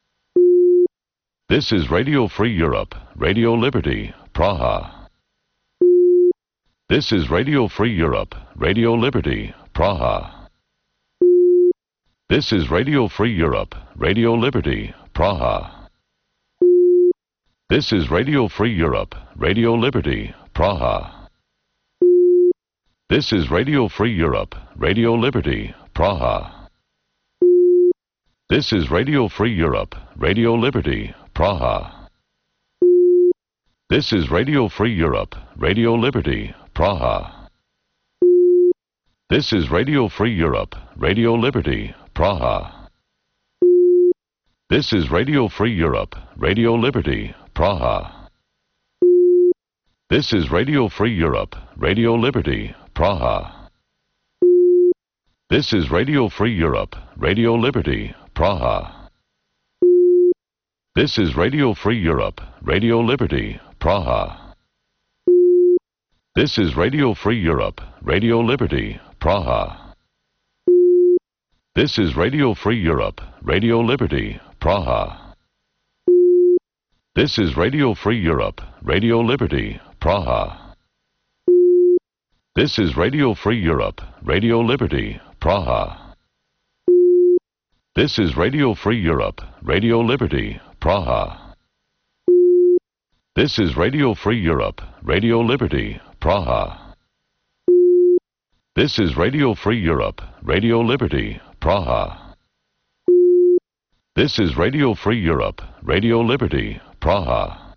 This is Radio Free Europe, Radio Liberty, Praha. This is Radio Free Europe, Radio Liberty, Praha. This is Radio Free Europe, Radio Liberty, Praha. This is Radio Free Europe, Radio Liberty, Praha. This is Radio Free Europe, Radio Liberty, Praha. This is Radio Free Europe, Radio Liberty, Praha. This is Radio Free Europe, Radio Liberty, Praha. This is Radio Free Europe, Radio Liberty, Praha. This is Radio Free Europe, Radio Liberty, Praha. This is Radio Free Europe, Radio Liberty, Praha. This is Radio Free Europe, Radio Liberty, Praha. This is Radio Free Europe, Radio Liberty, Praha. This is Radio Free Europe, Radio Liberty, Praha. This is Radio Free Europe, Radio Liberty, Praha. This is Radio Free Europe, Radio Liberty, Praha. This is Radio Free Europe, Radio Liberty, Praha. This is Radio Free Europe, Radio Liberty, Praha. This is Radio Free Europe, Radio Liberty, Praha. This is Radio Free Europe, Radio Liberty, Praha. This is Radio Free Europe, Radio Liberty, Praha.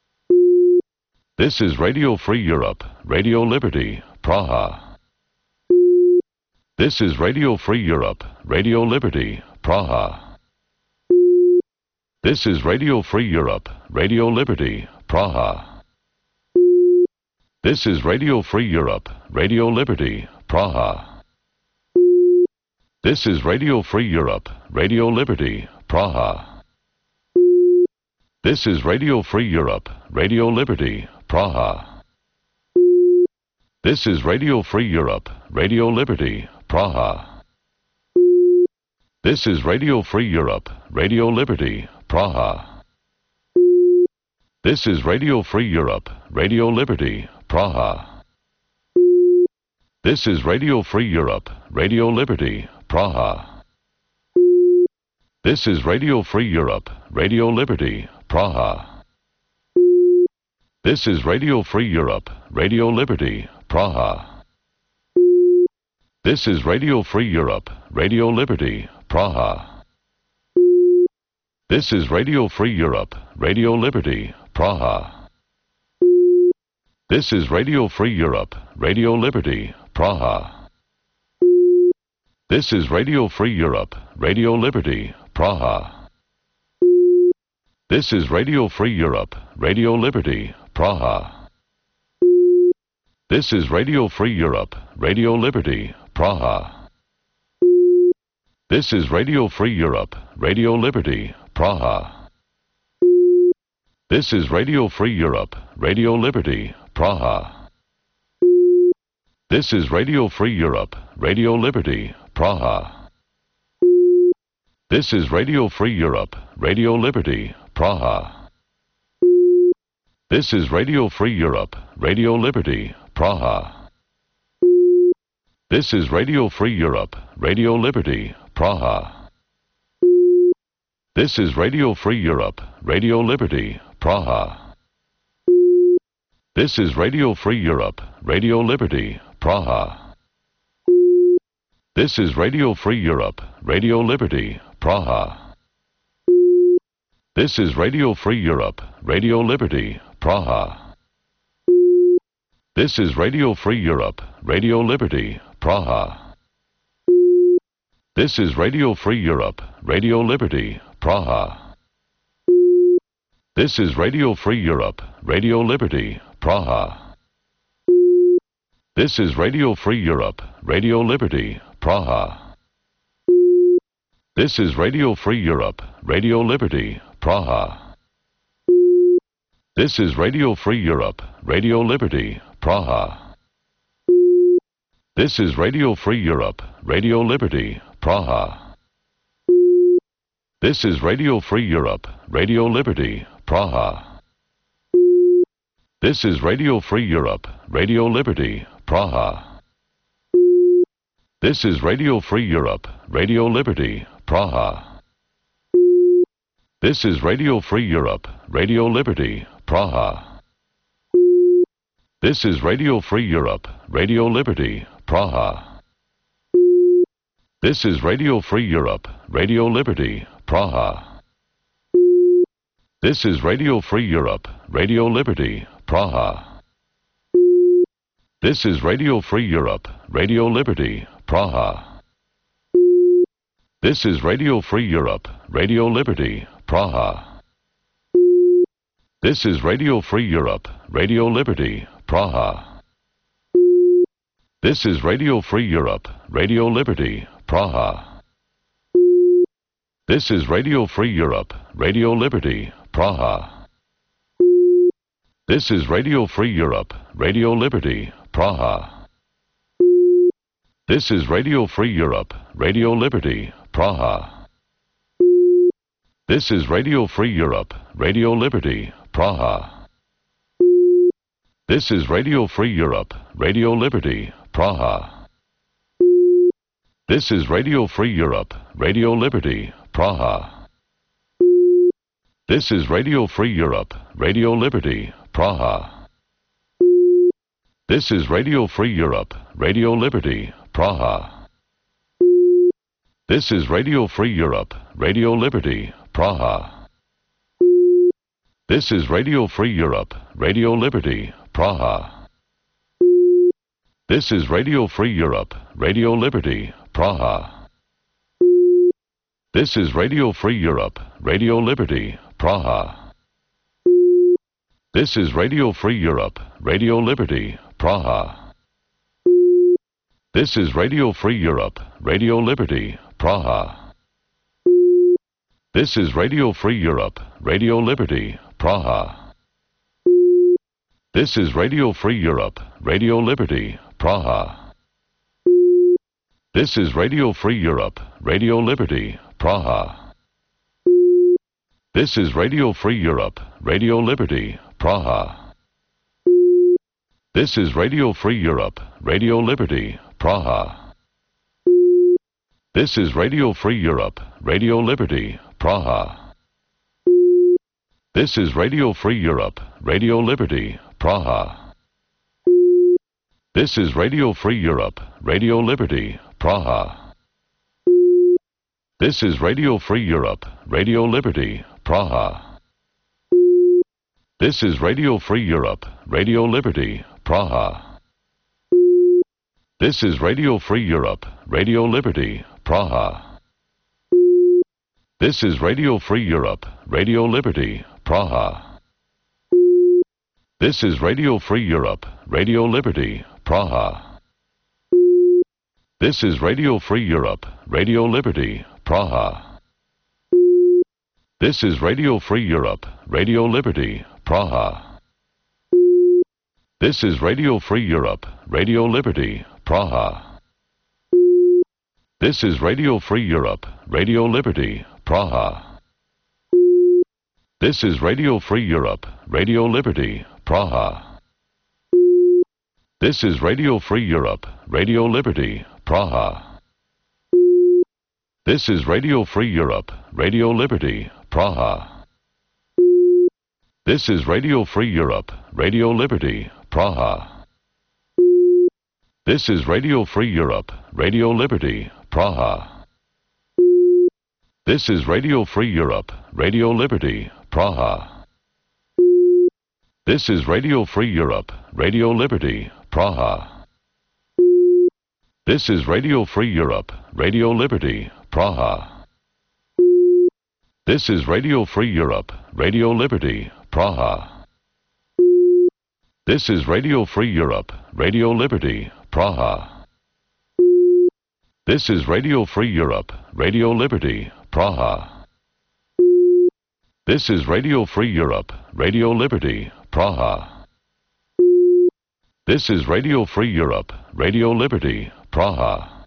This is Radio Free Europe, Radio Liberty, Praha. This is Radio Free Europe, Radio Liberty, Praha. This is Radio Free Europe, Radio Liberty, Praha. This is Radio Free Europe, Radio Liberty, Praha. This is Radio Free Europe, Radio Liberty, Praha. This is Radio Free Europe, Radio Liberty, Praha. This is Radio Free Europe, Radio Liberty, Praha. This is Radio Free Europe, Radio Liberty, Praha. This is Radio Free Europe, Radio Liberty, Praha. This is Radio Free Europe, Radio Liberty, Praha. This is Radio Free Europe, Radio Liberty, Praha. This is Radio Free Europe, Radio Liberty, Praha. This is Radio Free Europe, Radio Liberty, Praha. This is Radio Free Europe, Radio Liberty, Praha. This is Radio Free Europe, Radio Liberty, Praha. This is Radio Free Europe, Radio Liberty, Praha. This is Radio Free Europe, Radio Liberty, Praha. This is Radio Free Europe, Radio Liberty, Praha. This is Radio Free Europe, Radio Liberty, Praha. This is Radio Free Europe, Radio Liberty, Praha. This is Radio Free Europe, Radio Liberty, Praha. This is Radio Free Europe, Radio Liberty, Praha. This is Radio Free Europe, Radio Liberty, Praha. This is Radio Free Europe, Radio Liberty, Praha. This is Radio Free Europe, Radio Liberty, Praha. This is Radio Free Europe, Radio Liberty, Praha. This is Radio Free Europe, Radio Liberty, Praha. This is Radio Free Europe, Radio Liberty, Praha. This is Radio Free Europe, Radio Liberty, Praha. This is Radio Free Europe, Radio Liberty, Praha. This is Radio Free Europe, Radio Liberty, Praha. This is Radio Free Europe, Radio Liberty, Praha. This is Radio Free Europe, Radio Liberty, Praha. This is Radio Free Europe, Radio Liberty, Praha. This is Radio Free Europe, Radio Liberty, Praha. This is Radio Free Europe, Radio Liberty, Praha. This is Radio Free Europe, Radio Liberty, Praha. This is Radio Free Europe, Radio Liberty, Praha. This is Radio Free Europe, Radio Liberty, Praha. This is Radio Free Europe, Radio Liberty, Praha. This is Radio Free Europe, Radio Liberty, Praha. This is Radio Free Europe, Radio Liberty, Praha. This is Radio Free Europe, Radio Liberty, Praha. This is Radio Free Europe, Radio Liberty, Praha. This is Radio Free Europe, Radio Liberty, Praha. This is Radio Free Europe, Radio Liberty, Praha. This is Radio Free Europe, Radio Liberty, Praha. This is Radio Free Europe, Radio Liberty, Praha. This is Radio Free Europe, Radio Liberty, Praha. This is Radio Free Europe, Radio Liberty, Praha. This is Radio Free Europe, Radio Liberty, Praha. This is Radio Free Europe, Radio Liberty, Praha. This is Radio Free Europe, Radio Liberty, Praha. This is Radio Free Europe, Radio Liberty, Praha. This is Radio Free Europe, Radio Liberty, Praha. This is Radio Free Europe, Radio Liberty, Praha. This is Radio Free Europe, Radio Liberty, Praha. This is Radio Free Europe, Radio Liberty, Praha. This is Radio Free Europe, Radio Liberty, Praha. This is Radio Free Europe, Radio Liberty, Praha. This is Radio Free Europe, Radio Liberty, Praha. This is Radio Free Europe, Radio Liberty, Praha. This is Radio Free Europe, Radio Liberty, Praha. This is Radio Free Europe, Radio Liberty, Praha. This is Radio Free Europe, Radio Liberty, Praha. This is Radio Free Europe, Radio Liberty, Praha. This is Radio Free Europe, Radio Liberty, Praha. This is Radio Free Europe, Radio Liberty, Praha. This is Radio Free Europe, Radio Liberty, Praha. This is Radio Free Europe, Radio Liberty, Praha. This is Radio Free Europe, Radio Liberty, Praha. This is Radio Free Europe, Radio Liberty, Praha. This is Radio Free Europe, Radio Liberty, Praha. This is Radio Free Europe, Radio Liberty, Praha. This is Radio Free Europe, Radio Liberty, Praha. This is Radio Free Europe, Radio Liberty, Praha. This is Radio Free Europe, Radio Liberty, Praha. This is Radio Free Europe, Radio Liberty, Praha. This is Radio Free Europe, Radio Liberty, Praha. This is Radio Free Europe, Radio Liberty, Praha. This is Radio Free Europe, Radio Liberty, Praha. This is Radio Free Europe, Radio Liberty, Praha. This is Radio Free Europe, Radio Liberty, Praha. This is Radio Free Europe, Radio Liberty, Praha. This is Radio Free Europe, Radio Liberty, Praha. This is Radio Free Europe, Radio Liberty, Praha. This is Radio Free Europe, Radio Liberty, Praha. This is Radio Free Europe, Radio Liberty, Praha. This is Radio Free Europe, Radio Liberty, Praha. This is Radio Free Europe, Radio Liberty, Praha.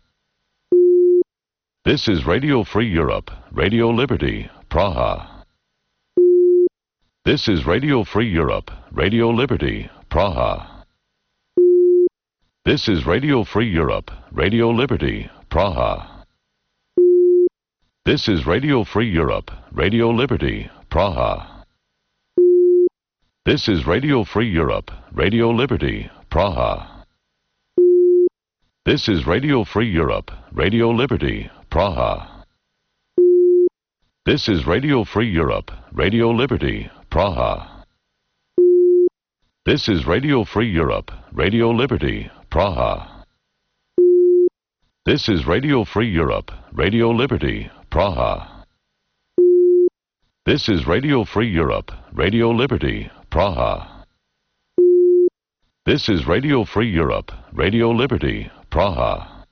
This is Radio Free Europe, Radio Liberty, Praha. This is Radio Free Europe, Radio Liberty, Praha. This is Radio Free Europe, Radio Liberty, Praha. This is Radio Free Europe, Radio Liberty, Praha. This is Radio Free Europe, Radio Liberty, Praha. This is Radio Free Europe, Radio Liberty, Praha. This is Radio Free Europe, Radio Liberty, Praha. This is Radio Free Europe, Radio Liberty, Praha. This is Radio Free Europe, Radio Liberty, Praha. This is Radio Free Europe, Radio Liberty, Praha. This is Radio Free Europe, Radio Liberty, Praha.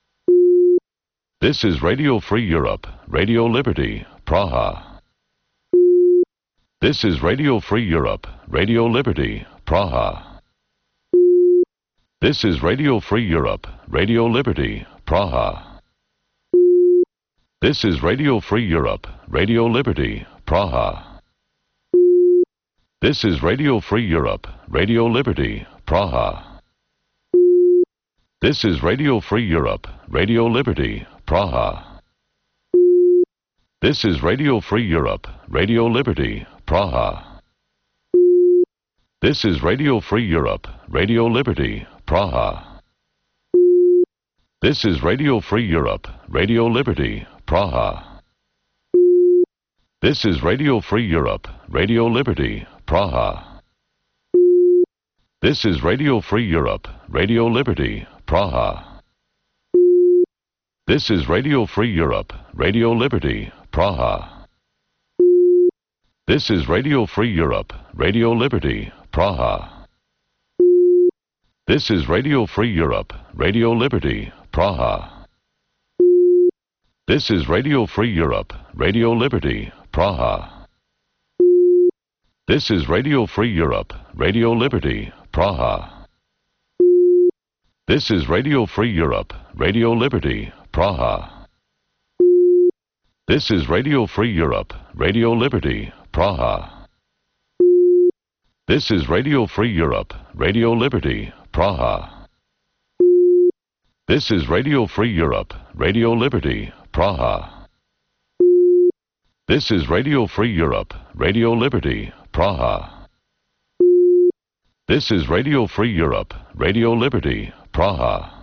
This is Radio Free Europe, Radio Liberty, Praha. This is Radio Free Europe, Radio Liberty, Praha. This is Radio Free Europe, Radio Liberty, Praha. This is Radio Free Europe, Radio Liberty, Praha. This is Radio Free Europe, Radio Liberty, Praha. This is Radio Free Europe, Radio Liberty, Praha. This is Radio Free Europe, Radio Liberty, Praha. This is Radio Free Europe, Radio Liberty, Praha. This is Radio Free Europe, Radio Liberty, Praha. This is Radio Free Europe, Radio Liberty, Praha. This is Radio Free Europe, Radio Liberty, Praha. This is Radio Free Europe, Radio Liberty, Praha. This is Radio Free Europe, Radio Liberty, Praha. This is Radio Free Europe, Radio Liberty, Praha. This is Radio Free Europe, Radio Liberty, Praha. This is Radio Free Europe, Radio Liberty, Praha. This is Radio Free Europe, Radio Liberty, Praha. This is Radio Free Europe, Radio Liberty, Praha. This is Radio Free Europe, Radio Liberty, Praha. This is Radio Free Europe, Radio Liberty, Praha. This is Radio Free Europe, Radio Liberty, Praha. This is Radio Free Europe, Radio Liberty, Praha.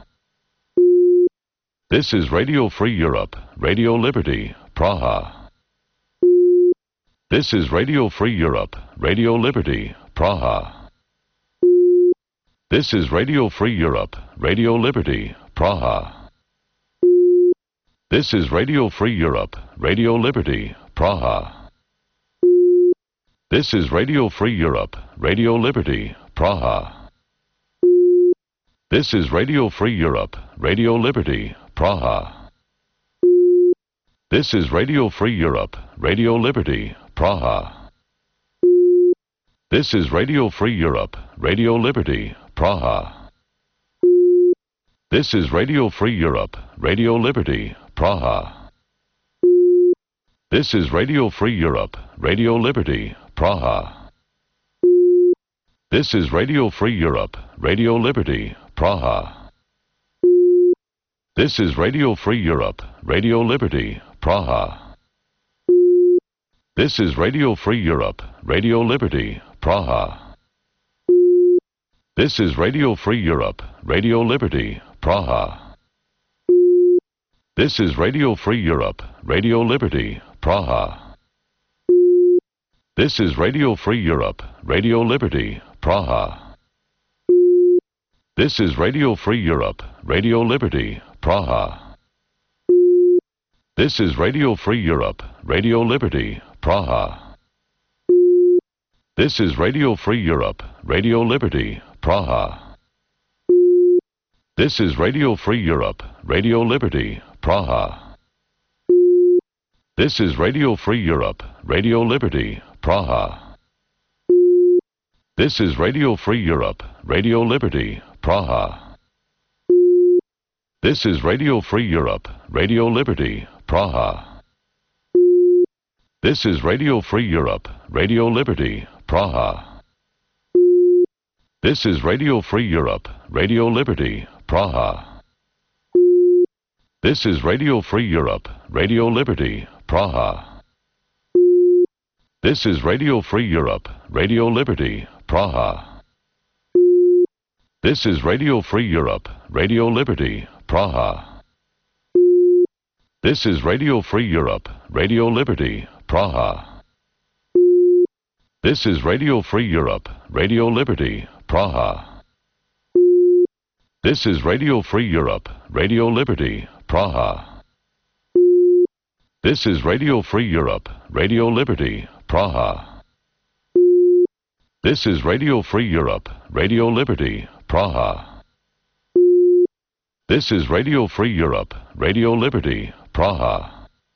This is Radio Free Europe, Radio Liberty, Praha. This is Radio Free Europe, Radio Liberty, Praha. This is Radio Free Europe, Radio Liberty, Praha. This is Radio Free Europe, Radio Liberty, Praha. This is Radio Free Europe, Radio Liberty, Praha. This is Radio Free Europe, Radio Liberty, Praha. This is Radio Free Europe, Radio Liberty, Praha. This is Radio Free Europe, Radio Liberty, Praha. This is Radio Free Europe, Radio Liberty, Praha. This is Radio Free Europe, Radio Liberty, Praha. This is Radio Free Europe, Radio Liberty, Praha. This is Radio Free Europe, Radio Liberty, Praha. This is Radio Free Europe, Radio Liberty, Praha. This is Radio Free Europe, Radio Liberty, Praha. This is Radio Free Europe, Radio Liberty, Praha. This is Radio Free Europe, Radio Liberty, Praha. This is Radio Free Europe, Radio Liberty, Praha. This is Radio Free Europe, Radio Liberty, Praha. This is Radio Free Europe, Radio Liberty, Praha. This is Radio Free Europe, Radio Liberty, Praha. This is Radio Free Europe, Radio Liberty, Praha. This is Radio Free Europe, Radio Liberty, Praha. This is Radio Free Europe, Radio Liberty, Praha. This is Radio Free Europe, Radio Liberty, Praha. This is Radio Free Europe, Radio Liberty, Praha. This is Radio Free Europe, Radio Liberty, Praha. This is Radio Free Europe, Radio Liberty, Praha. This is Radio Free Europe, Radio Liberty, Praha. This is Radio Free Europe, Radio Liberty, Praha. This is Radio Free Europe, Radio Liberty, Praha. This is Radio Free Europe, Radio Liberty, Praha. This is Radio Free Europe, Radio Liberty, Praha. This is Radio Free Europe, Radio Liberty, Praha. This is Radio Free Europe, Radio Liberty, Praha.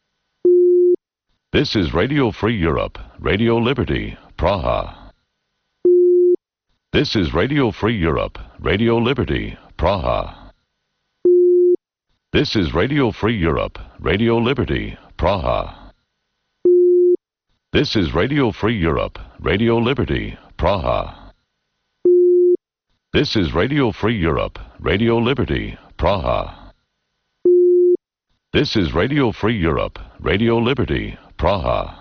This is Radio Free Europe, Radio Liberty, Praha. This is Radio Free Europe, Radio Liberty, Praha. This is Radio Free Europe, Radio Liberty, Praha. This is Radio Free Europe, Radio Liberty, Praha. This is Radio Free Europe, Radio Liberty, Praha. This is Radio Free Europe, Radio Liberty, Praha.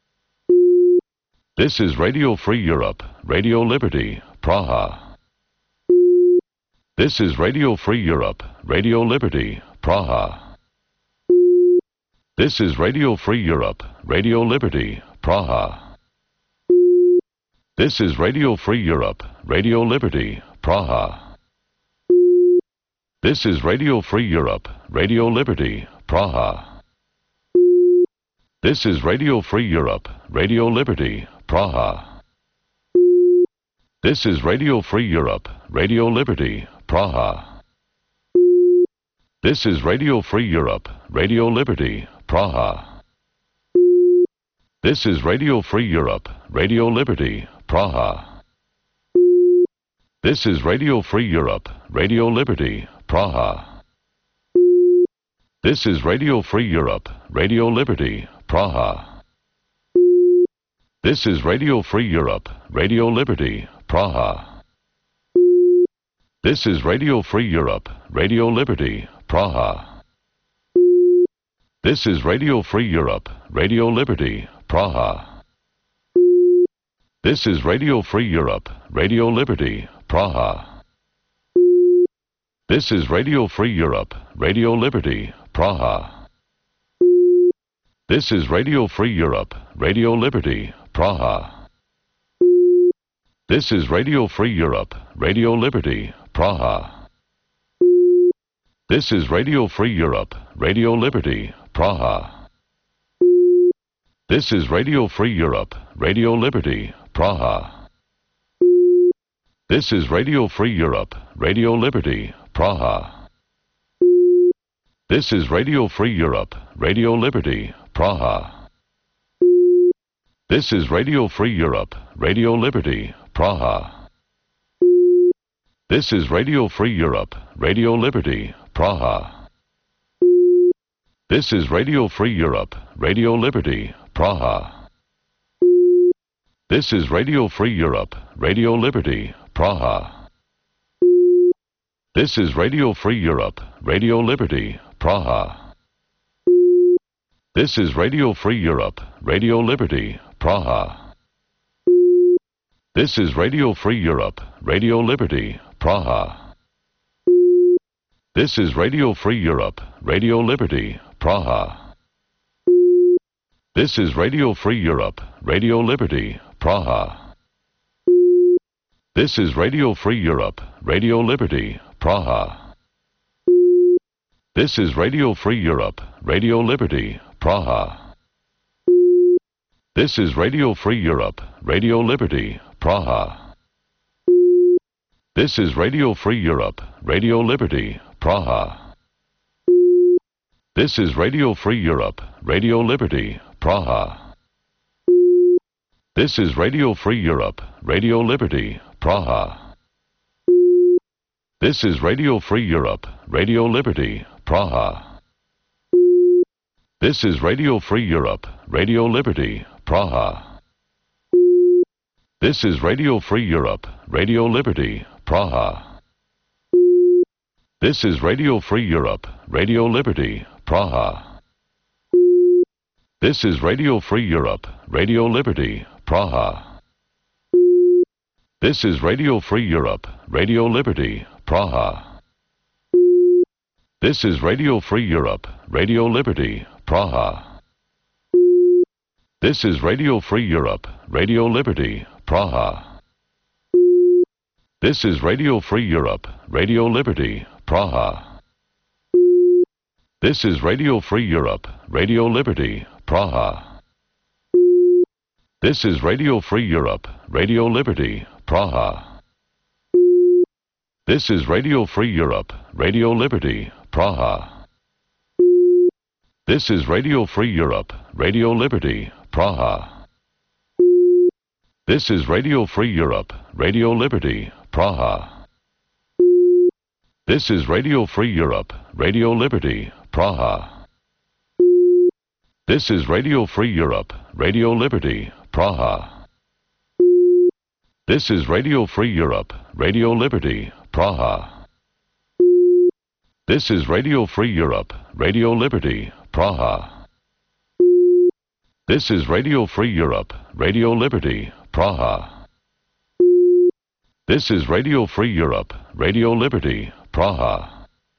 This is Radio Free Europe, Radio Liberty, Praha. This is Radio Free Europe, Radio Liberty, Praha. This is Radio Free Europe, Radio Liberty, Praha. This is Radio Free Europe, Radio Liberty, Praha. This is Radio Free Europe, Radio Liberty, Praha. This is Radio Free Europe, Radio Liberty, Praha. This is Radio Free Europe, Radio Liberty, Praha. This is Radio Free Europe, Radio Liberty, Praha. This is Radio Free Europe, Radio Liberty, Praha. This is Radio Free Europe, Radio Liberty, Praha. This is Radio Free Europe, Radio Liberty, Praha. This is Radio Free Europe, Radio Liberty, Praha. This is Radio Free Europe, Radio Liberty, Praha. This is Radio Free Europe, Radio Liberty, Praha. This is Radio Free Europe, Radio Liberty, Praha. This is Radio Free Europe, Radio Liberty, Praha. This is Radio Free Europe, Radio Liberty, Praha. This is Radio Free Europe, Radio Liberty, Praha. This is Radio Free Europe, Radio Liberty, Praha. This is Radio Free Europe, Radio Liberty, Praha. This is Radio Free Europe, Radio Liberty, Praha. This is Radio Free Europe, Radio Liberty, Praha. This is Radio Free Europe, Radio Liberty, Praha. This is Radio Free Europe, Radio Liberty, Praha. This is Radio Free Europe, Radio Liberty, Praha. This is Radio Free Europe, Radio Liberty, Praha. This is Radio Free Europe, Radio Liberty, Praha. This is Radio Free Europe, Radio Liberty, Praha. This is Radio Free Europe, Radio Liberty, Praha. This is Radio Free Europe, Radio Liberty, Praha. This is Radio Free Europe, Radio Liberty, Praha. This is Radio Free Europe, Radio Liberty, Praha. This is Radio Free Europe, Radio Liberty, Praha. This is Radio Free Europe, Radio Liberty, Praha. This is Radio Free Europe, Radio Liberty, Praha. This is Radio Free Europe, Radio Liberty, Praha. This is Radio Free Europe, Radio Liberty, Praha. This is Radio Free Europe, Radio Liberty, Praha. This is Radio Free Europe, Radio Liberty, Praha. This is Radio Free Europe, Radio Liberty, Praha. This is Radio Free Europe, Radio Liberty, Praha. This is Radio Free Europe, Radio Liberty, Praha. This is Radio Free Europe, Radio Liberty, Praha. This is Radio Free Europe, Radio Liberty, Praha. This is Radio Free Europe, Radio Liberty, Praha. This is Radio Free Europe, Radio Liberty, Praha. This is Radio Free Europe, Radio Liberty, Praha. This is Radio Free Europe, Radio Liberty, Praha. This is Radio Free Europe, Radio Liberty, Praha. This is Radio Free Europe, Radio Liberty, Praha. This is Radio Free Europe, Radio Liberty, Praha. This is Radio Free Europe, Radio Liberty, Praha. This is Radio Free Europe, Radio Liberty, Praha. This is Radio Free Europe, Radio Liberty, Praha. This is Radio Free Europe, Radio Liberty, Praha. This is Radio Free Europe, Radio Liberty, Praha. This is Radio Free Europe, Radio Liberty, Praha.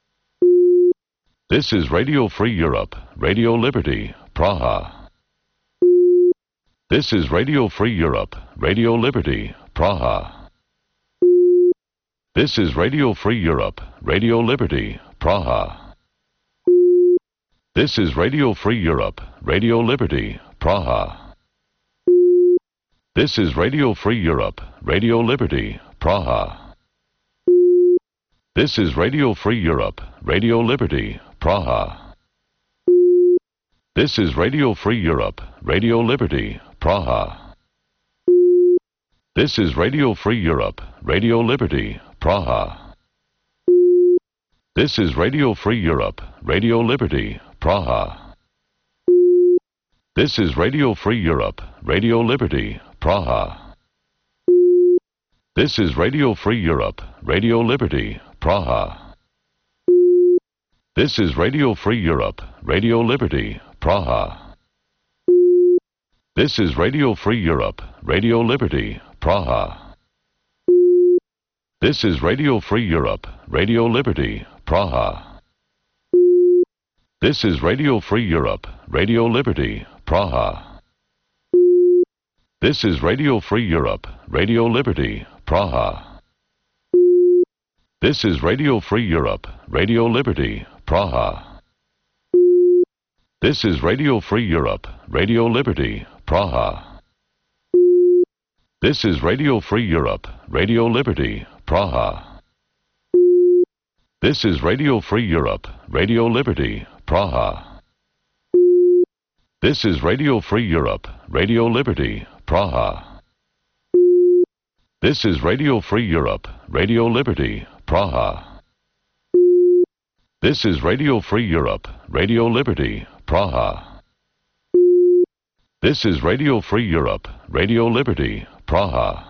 This is Radio Free Europe, Radio Liberty, Praha. This is Radio Free Europe, Radio Liberty, Praha. This is Radio Free Europe, Radio Liberty, Praha. This is Radio Free Europe, Radio Liberty, Praha. This is Radio Free Europe, Radio Liberty, Praha. This is Radio Free Europe, Radio Liberty, Praha. This is Radio Free Europe, Radio Liberty, Praha. This is Radio Free Europe, Radio Liberty, Praha. This is Radio Free Europe, Radio Liberty, Praha. This is Radio Free Europe, Radio Liberty, Praha. This is Radio Free Europe, Radio Liberty, Praha. This is Radio Free Europe, Radio Liberty, Praha. This is Radio Free Europe, Radio Liberty, Praha. This is Radio Free Europe, Radio Liberty, Praha. This is Radio Free Europe, Radio Liberty, Praha. This is Radio Free Europe, Radio Liberty, Praha. This is Radio Free Europe, Radio Liberty, Praha. This is Radio Free Europe, Radio Liberty, Praha. This is Radio Free Europe, Radio Liberty, Praha. This is Radio Free Europe, Radio Liberty, Praha. This is Radio Free Europe, Radio Liberty, Praha. This is Radio Free Europe, Radio Liberty, Praha. This is Radio Free Europe, Radio Liberty, Praha. This is Radio Free Europe, Radio Liberty, Praha.